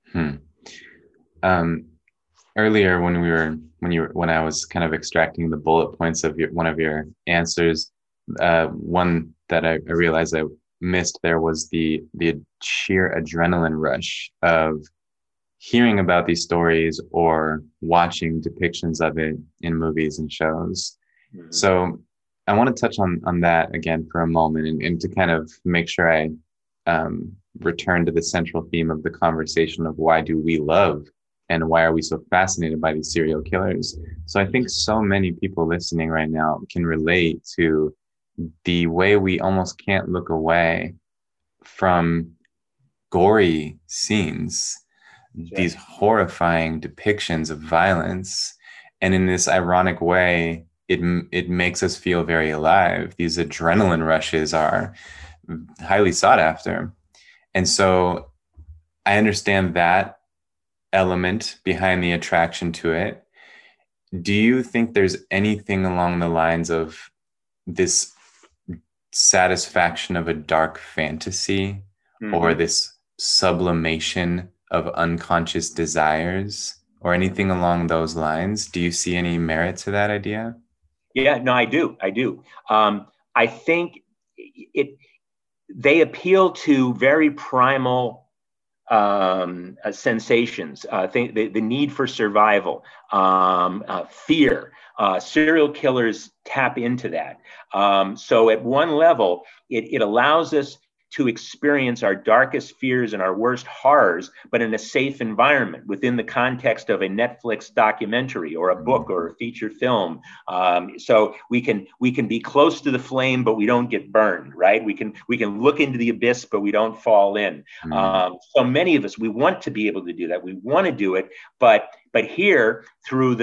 Earlier, when I was kind of extracting the bullet points of one of your answers, one that I realized I missed there was the sheer adrenaline rush of hearing about these stories or watching depictions of it in movies and shows. Mm-hmm. So I want to touch on that again for a moment, and to kind of make sure I return to the central theme of the conversation of why do we love and why are we so fascinated by these serial killers. So I think so many people listening right now can relate to the way we almost can't look away from gory scenes, these horrifying depictions of violence. And in this ironic way, it makes us feel very alive. These adrenaline rushes are highly sought after. And so I understand that element behind the attraction to it. Do you think there's anything along the lines of this satisfaction of a dark fantasy, mm-hmm. or this sublimation of unconscious desires, or anything along those lines? Do you see any merit to that idea? Yeah, no, I do. I think they appeal to very primal sensations, the need for survival, fear. Serial killers tap into that. So at one level, it allows us to experience our darkest fears and our worst horrors, but in a safe environment within the context of a Netflix documentary or a book or a feature film. So we can be close to the flame, but we don't get burned, right? We can look into the abyss, but we don't fall in. So many of us, we want to be able to do that. We want to do it, but here, through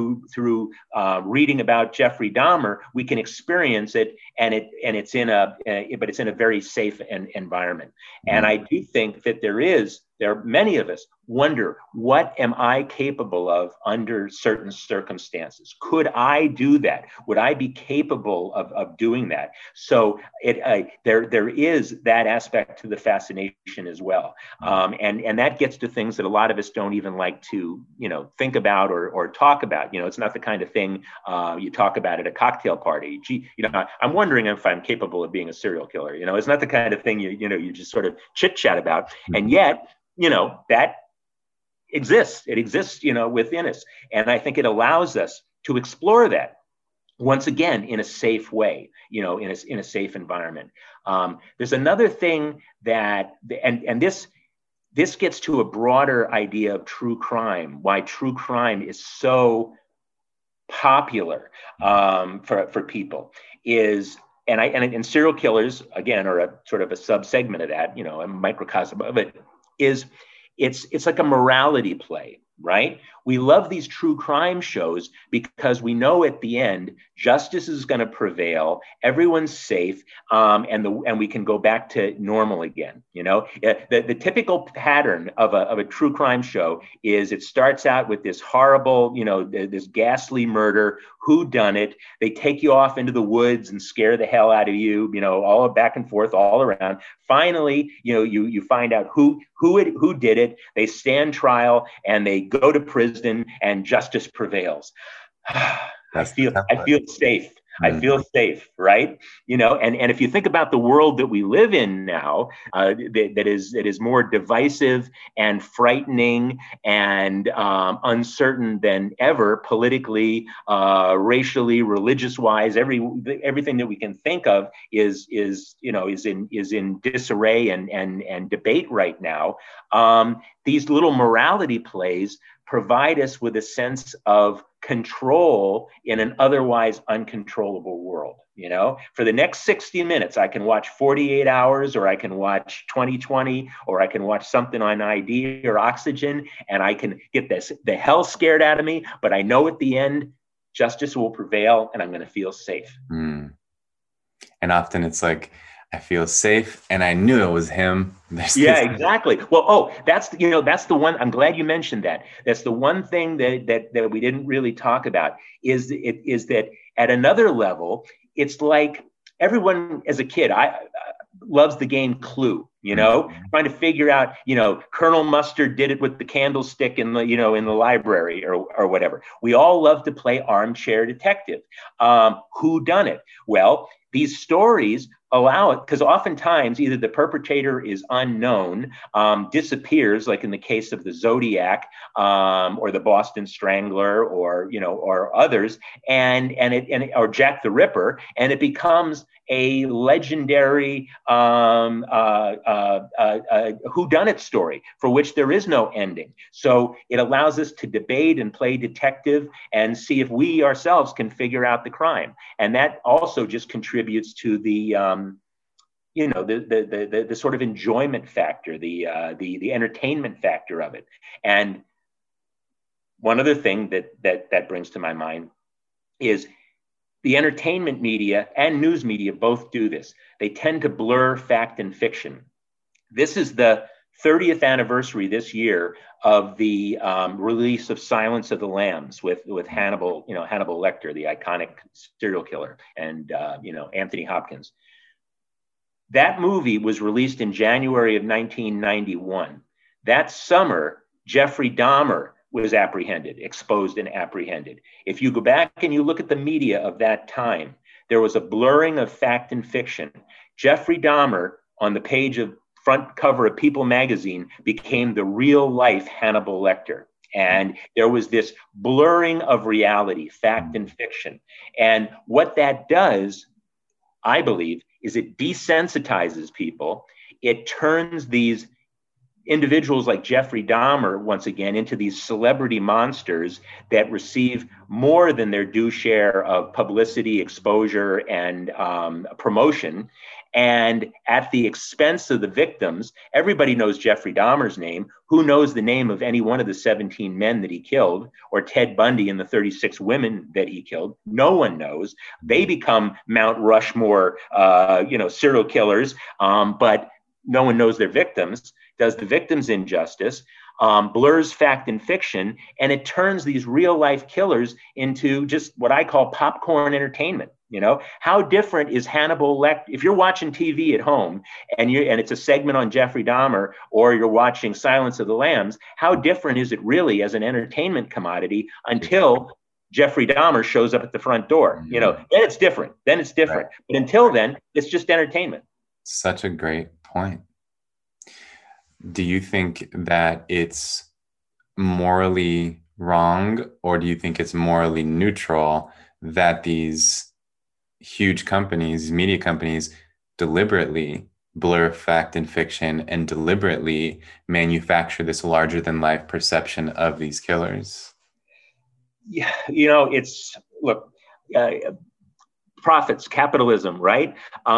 reading about Jeffrey Dahmer, we can experience it, and it's in a very safe environment. And I do think that there are many of us wonder, what am I capable of under certain circumstances? Could I do that? Would I be capable of doing that? So there is that aspect to the fascination as well. And that gets to things that a lot of us don't even like to, think about or talk about. It's not the kind of thing you talk about at a cocktail party. Gee, I'm wondering if I'm capable of being a serial killer. It's not the kind of thing you just sort of chit chat about. And yet, that exists. It exists, within us. And I think it allows us to explore that once again in a safe way, in a safe environment. There's another thing that, and this gets to a broader idea of true crime, why true crime is so popular for people is, and serial killers, again, are a sort of a subsegment of that, a microcosm of it, is it's like a morality play, right? We love these true crime shows because we know at the end, justice is going to prevail, everyone's safe, and we can go back to normal again. The typical pattern of a true crime show is it starts out with this horrible, this ghastly murder, who done it? They take you off into the woods and scare the hell out of you, all back and forth, all around. Finally, you find out who did it. They stand trial and they go to prison, and justice prevails. I feel safe. I feel safe, right? And if you think about the world that we live in now, that is more divisive and frightening and uncertain than ever, politically, racially, religious-wise, everything that we can think of is in disarray and debate right now. These little morality plays provide us with a sense of control in an otherwise uncontrollable world. For the next 60 minutes, I can watch 48 Hours, or I can watch 2020, or I can watch something on ID or Oxygen, and I can get the hell scared out of me, but I know at the end, justice will prevail and I'm going to feel safe. And often it's like, I feel safe, and I knew it was him. Yeah, exactly. Well, that's the one. I'm glad you mentioned that. That's the one thing that we didn't really talk about is that at another level, it's like everyone as a kid, loves the game Clue. Trying to figure out, Colonel Mustard did it with the candlestick in the in the library or whatever. We all love to play armchair detective. Who done it? Well, these stories allow it, because oftentimes either the perpetrator is unknown, disappears, like in the case of the Zodiac, or the Boston Strangler, or others, or Jack the Ripper, and it becomes a legendary whodunit story for which there is no ending. So it allows us to debate and play detective and see if we ourselves can figure out the crime, and that also just contributes to the the sort of enjoyment factor, the entertainment factor of it. And one other thing that brings to my mind is the entertainment media and news media both do this. They tend to blur fact and fiction. This is the 30th anniversary this year of the release of Silence of the Lambs with Hannibal Lecter, the iconic serial killer, and Anthony Hopkins. That movie was released in January of 1991. That summer, Jeffrey Dahmer was exposed and apprehended. If you go back and you look at the media of that time, there was a blurring of fact and fiction. Jeffrey Dahmer on the page of front cover of People magazine became the real life Hannibal Lecter. And there was this blurring of reality, fact and fiction. And what that does, I believe, is it desensitizes people. It turns these individuals like Jeffrey Dahmer, once again, into these celebrity monsters that receive more than their due share of publicity, exposure, and promotion. And at the expense of the victims, everybody knows Jeffrey Dahmer's name. Who knows the name of any one of the 17 men that he killed, or Ted Bundy and the 36 women that he killed? No one knows. They become Mount Rushmore, serial killers, but no one knows their victims, does the victims injustice, blurs fact and fiction, and it turns these real life killers into just what I call popcorn entertainment. You know, how different is Hannibal Lecter? If you're watching TV at home and it's a segment on Jeffrey Dahmer, or you're watching Silence of the Lambs, how different is it really as an entertainment commodity until Jeffrey Dahmer shows up at the front door? You know, then it's different. Right. But until then, it's just entertainment. Such a great point. Do you think that it's morally wrong, or do you think it's morally neutral that these huge companies, media companies, deliberately blur fact and fiction and deliberately manufacture this larger than life perception of these killers? Yeah, profits, capitalism, right?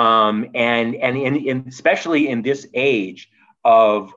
And especially in this age of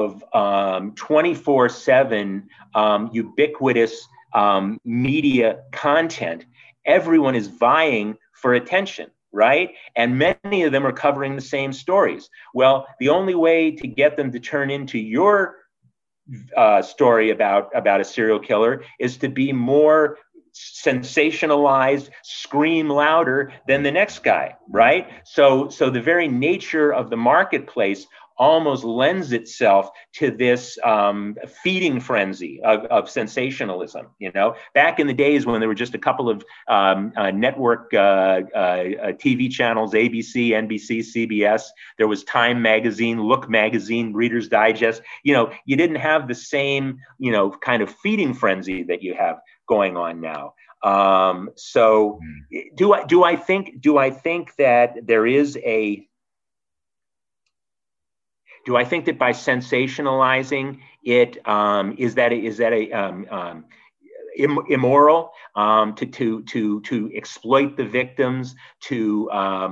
24/7 ubiquitous media content, everyone is vying for attention, right? And many of them are covering the same stories. Well, the only way to get them to turn into your story about a serial killer is to be more sensationalized, scream louder than the next guy, right? So the very nature of the marketplace almost lends itself to this feeding frenzy of sensationalism. You know, back in the days when there were just a couple of network TV channels, ABC, NBC, CBS, there was Time Magazine, Look Magazine, Reader's Digest. You know, you didn't have the same, kind of feeding frenzy that you have going on now. Do I think that there is a Do I think that by sensationalizing it, is that immoral to exploit the victims, to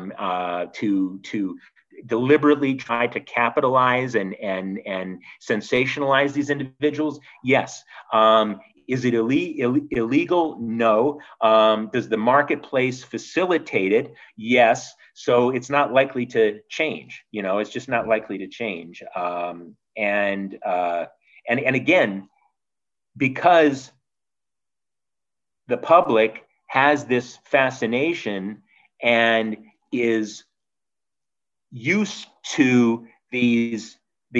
deliberately try to capitalize and sensationalize these individuals? Yes. Is it illegal? No. Does the marketplace facilitate it? Yes. So it's not likely to change. It's just not likely to change. And again, because the public has this fascination and is used to these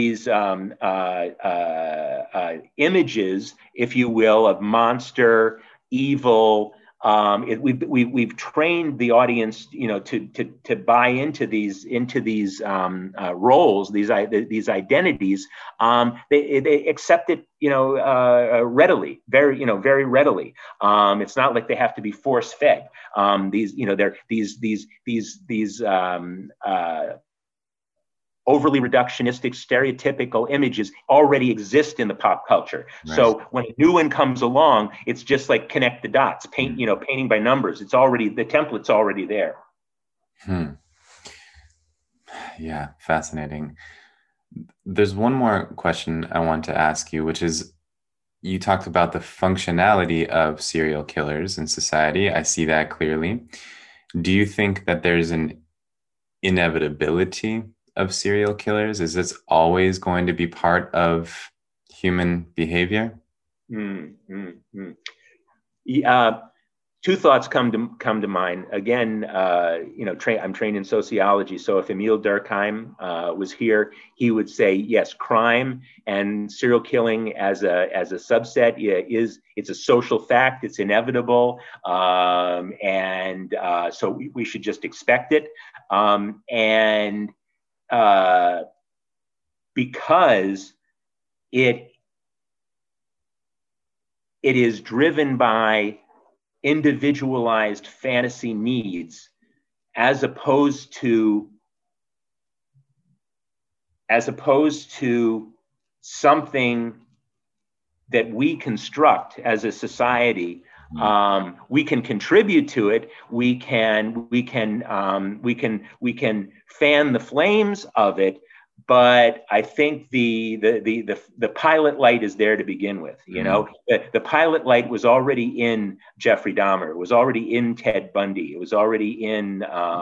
images, if you will, of monster, evil. We've trained the audience, to buy into these roles, these identities. They accept it, readily, very readily. It's not like they have to be force fed. These overly reductionistic, stereotypical images already exist in the pop culture. Right. So when a new one comes along, it's just like connect the dots, painting by numbers. The template's already there. Yeah, fascinating. There's one more question I want to ask you, which is, you talked about the functionality of serial killers in society. I see that clearly. Do you think that there's an inevitability of serial killers? Is this always going to be part of human behavior? Two thoughts come to mind. Again, I'm trained in sociology, so if Emile Durkheim was here, he would say yes, crime and serial killing as a subset it's a social fact. It's inevitable, and so we should just expect it. And uh, because it is driven by individualized fantasy needs as opposed to something that we construct as a society. We can contribute to it. We can fan the flames of it. But I think the pilot light is there to begin with. You know, the pilot light was already in Jeffrey Dahmer. It was already in Ted Bundy. It was already in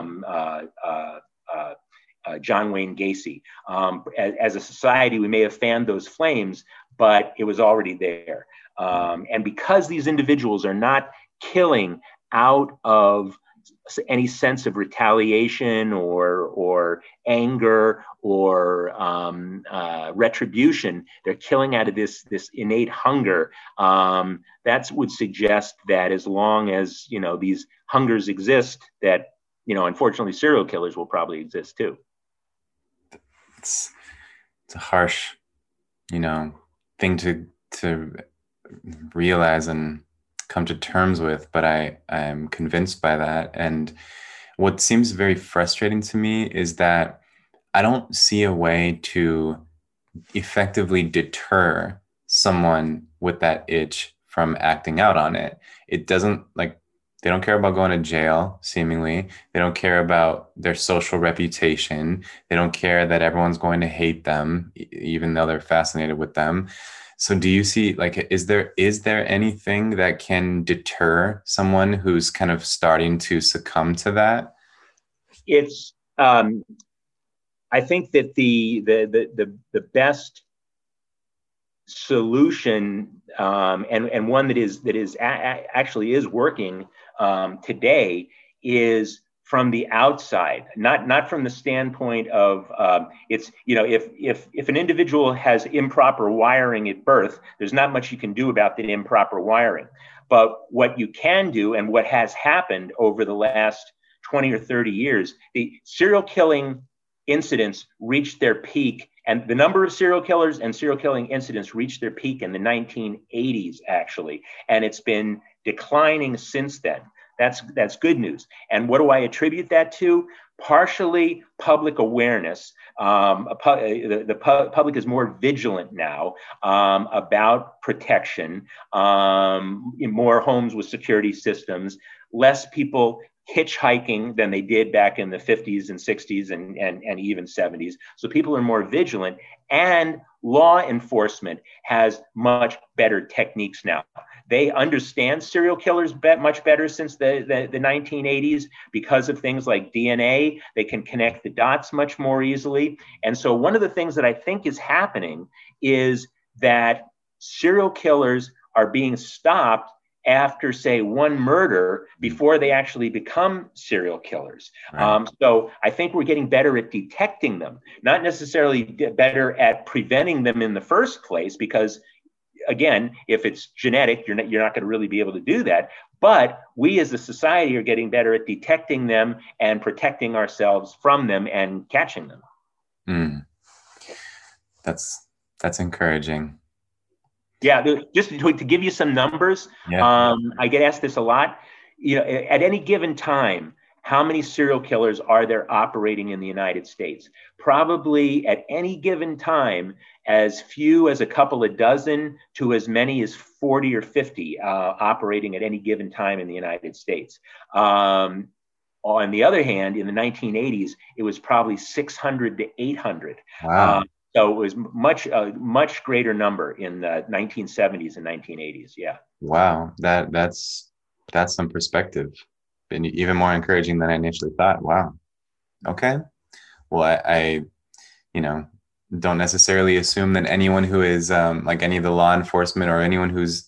John Wayne Gacy. As a society, we may have fanned those flames, but it was already there. And because these individuals are not killing out of any sense of retaliation or anger or retribution, they're killing out of this innate hunger. That would suggest that as long as, you know, these hungers exist, that, you know, unfortunately, serial killers will probably exist too. It's a harsh, you know, thing to realize and come to terms with, but I am convinced by that. And what seems very frustrating to me is that I don't see a way to effectively deter someone with that itch from acting out on it. It doesn't, like, they don't care about going to jail, seemingly. They don't care about their social reputation. They don't care that everyone's going to hate them, even though they're fascinated with them. So do you see, like, is there anything that can deter someone who's kind of starting to succumb to that? It's, I think that the best solution, and one that actually is working today, is from the outside, not from the standpoint of it's, you know, if an individual has improper wiring at birth, there's not much you can do about that improper wiring. But what you can do, and what has happened over the last 20 or 30 years, the serial killing incidents reached their peak, and the number of serial killers and serial killing incidents reached their peak in the 1980s, actually, and it's been declining since then. That's good news. And what do I attribute that to? Partially public awareness. The public is more vigilant now about protection, in more homes with security systems, less people hitchhiking than they did back in the 50s and 60s and even 70s. So people are more vigilant, and law enforcement has much better techniques now. They understand serial killers much better since the 1980s because of things like DNA. They can connect the dots much more easily. And so one of the things that I think is happening is that serial killers are being stopped after, say, one murder before they actually become serial killers. Right. So I think we're getting better at detecting them, not necessarily better at preventing them in the first place, because, again, if it's genetic, you're not going to really be able to do that. But we as a society are getting better at detecting them and protecting ourselves from them and catching them. That's encouraging. Yeah, just to give you some numbers, I get asked this a lot. You know, at any given time, how many serial killers are there operating in the United States? Probably at any given time, as few as a couple of dozen to as many as 40 or 50 operating at any given time in the United States. On the other hand, in the 1980s, it was probably 600 to 800. Wow. So it was much greater number in the 1970s and 1980s. Yeah. Wow, that's some perspective, and even more encouraging than I initially thought. Wow. Okay. Well, I you know, don't necessarily assume that anyone who is like any of the law enforcement or anyone who's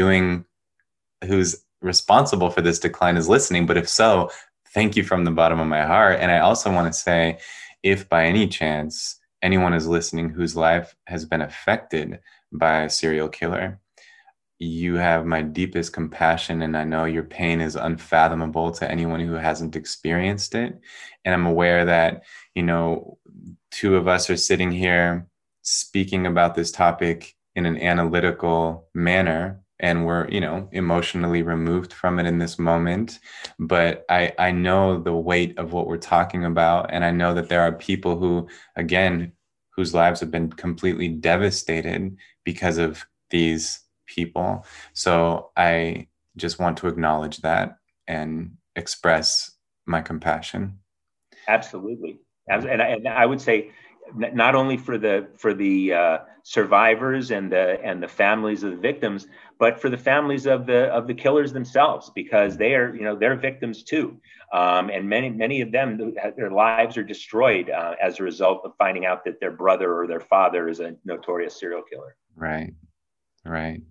responsible for this decline is listening. But if so, thank you from the bottom of my heart. And I also want to say, if by any chance anyone is listening whose life has been affected by a serial killer, you have my deepest compassion, and I know your pain is unfathomable to anyone who hasn't experienced it. And I'm aware that, two of us are sitting here speaking about this topic in an analytical manner, and we're, emotionally removed from it in this moment. But I know the weight of what we're talking about, and I know that there are people who, again, whose lives have been completely devastated because of these people. So I just want to acknowledge that and express my compassion. Absolutely. And I would say not only for the survivors and the families of the victims, but for the families of the killers themselves, because they're victims too, and many of them, their lives are destroyed as a result of finding out that their brother or their father is a notorious serial killer. Right. Right.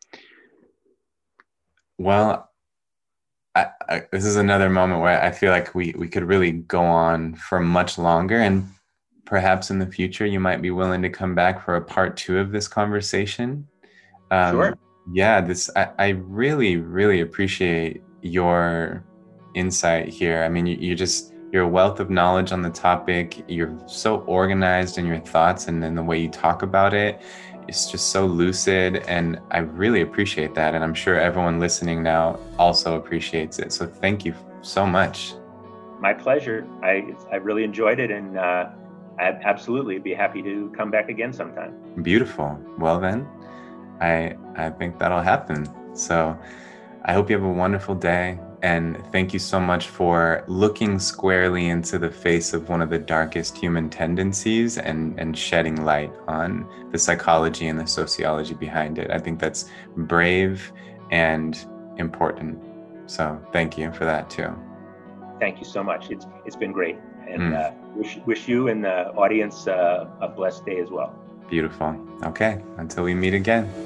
Well, this is another moment where I feel like we could really go on for much longer, and perhaps in the future you might be willing to come back for a part 2 of this conversation. Sure. Yeah, I really, really appreciate your insight here. I mean, you're a wealth of knowledge on the topic. You're so organized in your thoughts, and then the way you talk about it. It's just so lucid, and I really appreciate that. And I'm sure everyone listening now also appreciates it. So thank you so much. My pleasure. I really enjoyed it, and I'd absolutely be happy to come back again sometime. Beautiful. Well then, I think that'll happen. So I hope you have a wonderful day. And thank you so much for looking squarely into the face of one of the darkest human tendencies and shedding light on the psychology and the sociology behind it. I think that's brave and important. So thank you for that too. Thank you so much. It's been great. And wish you and the audience a blessed day as well. Beautiful. Okay. Until we meet again.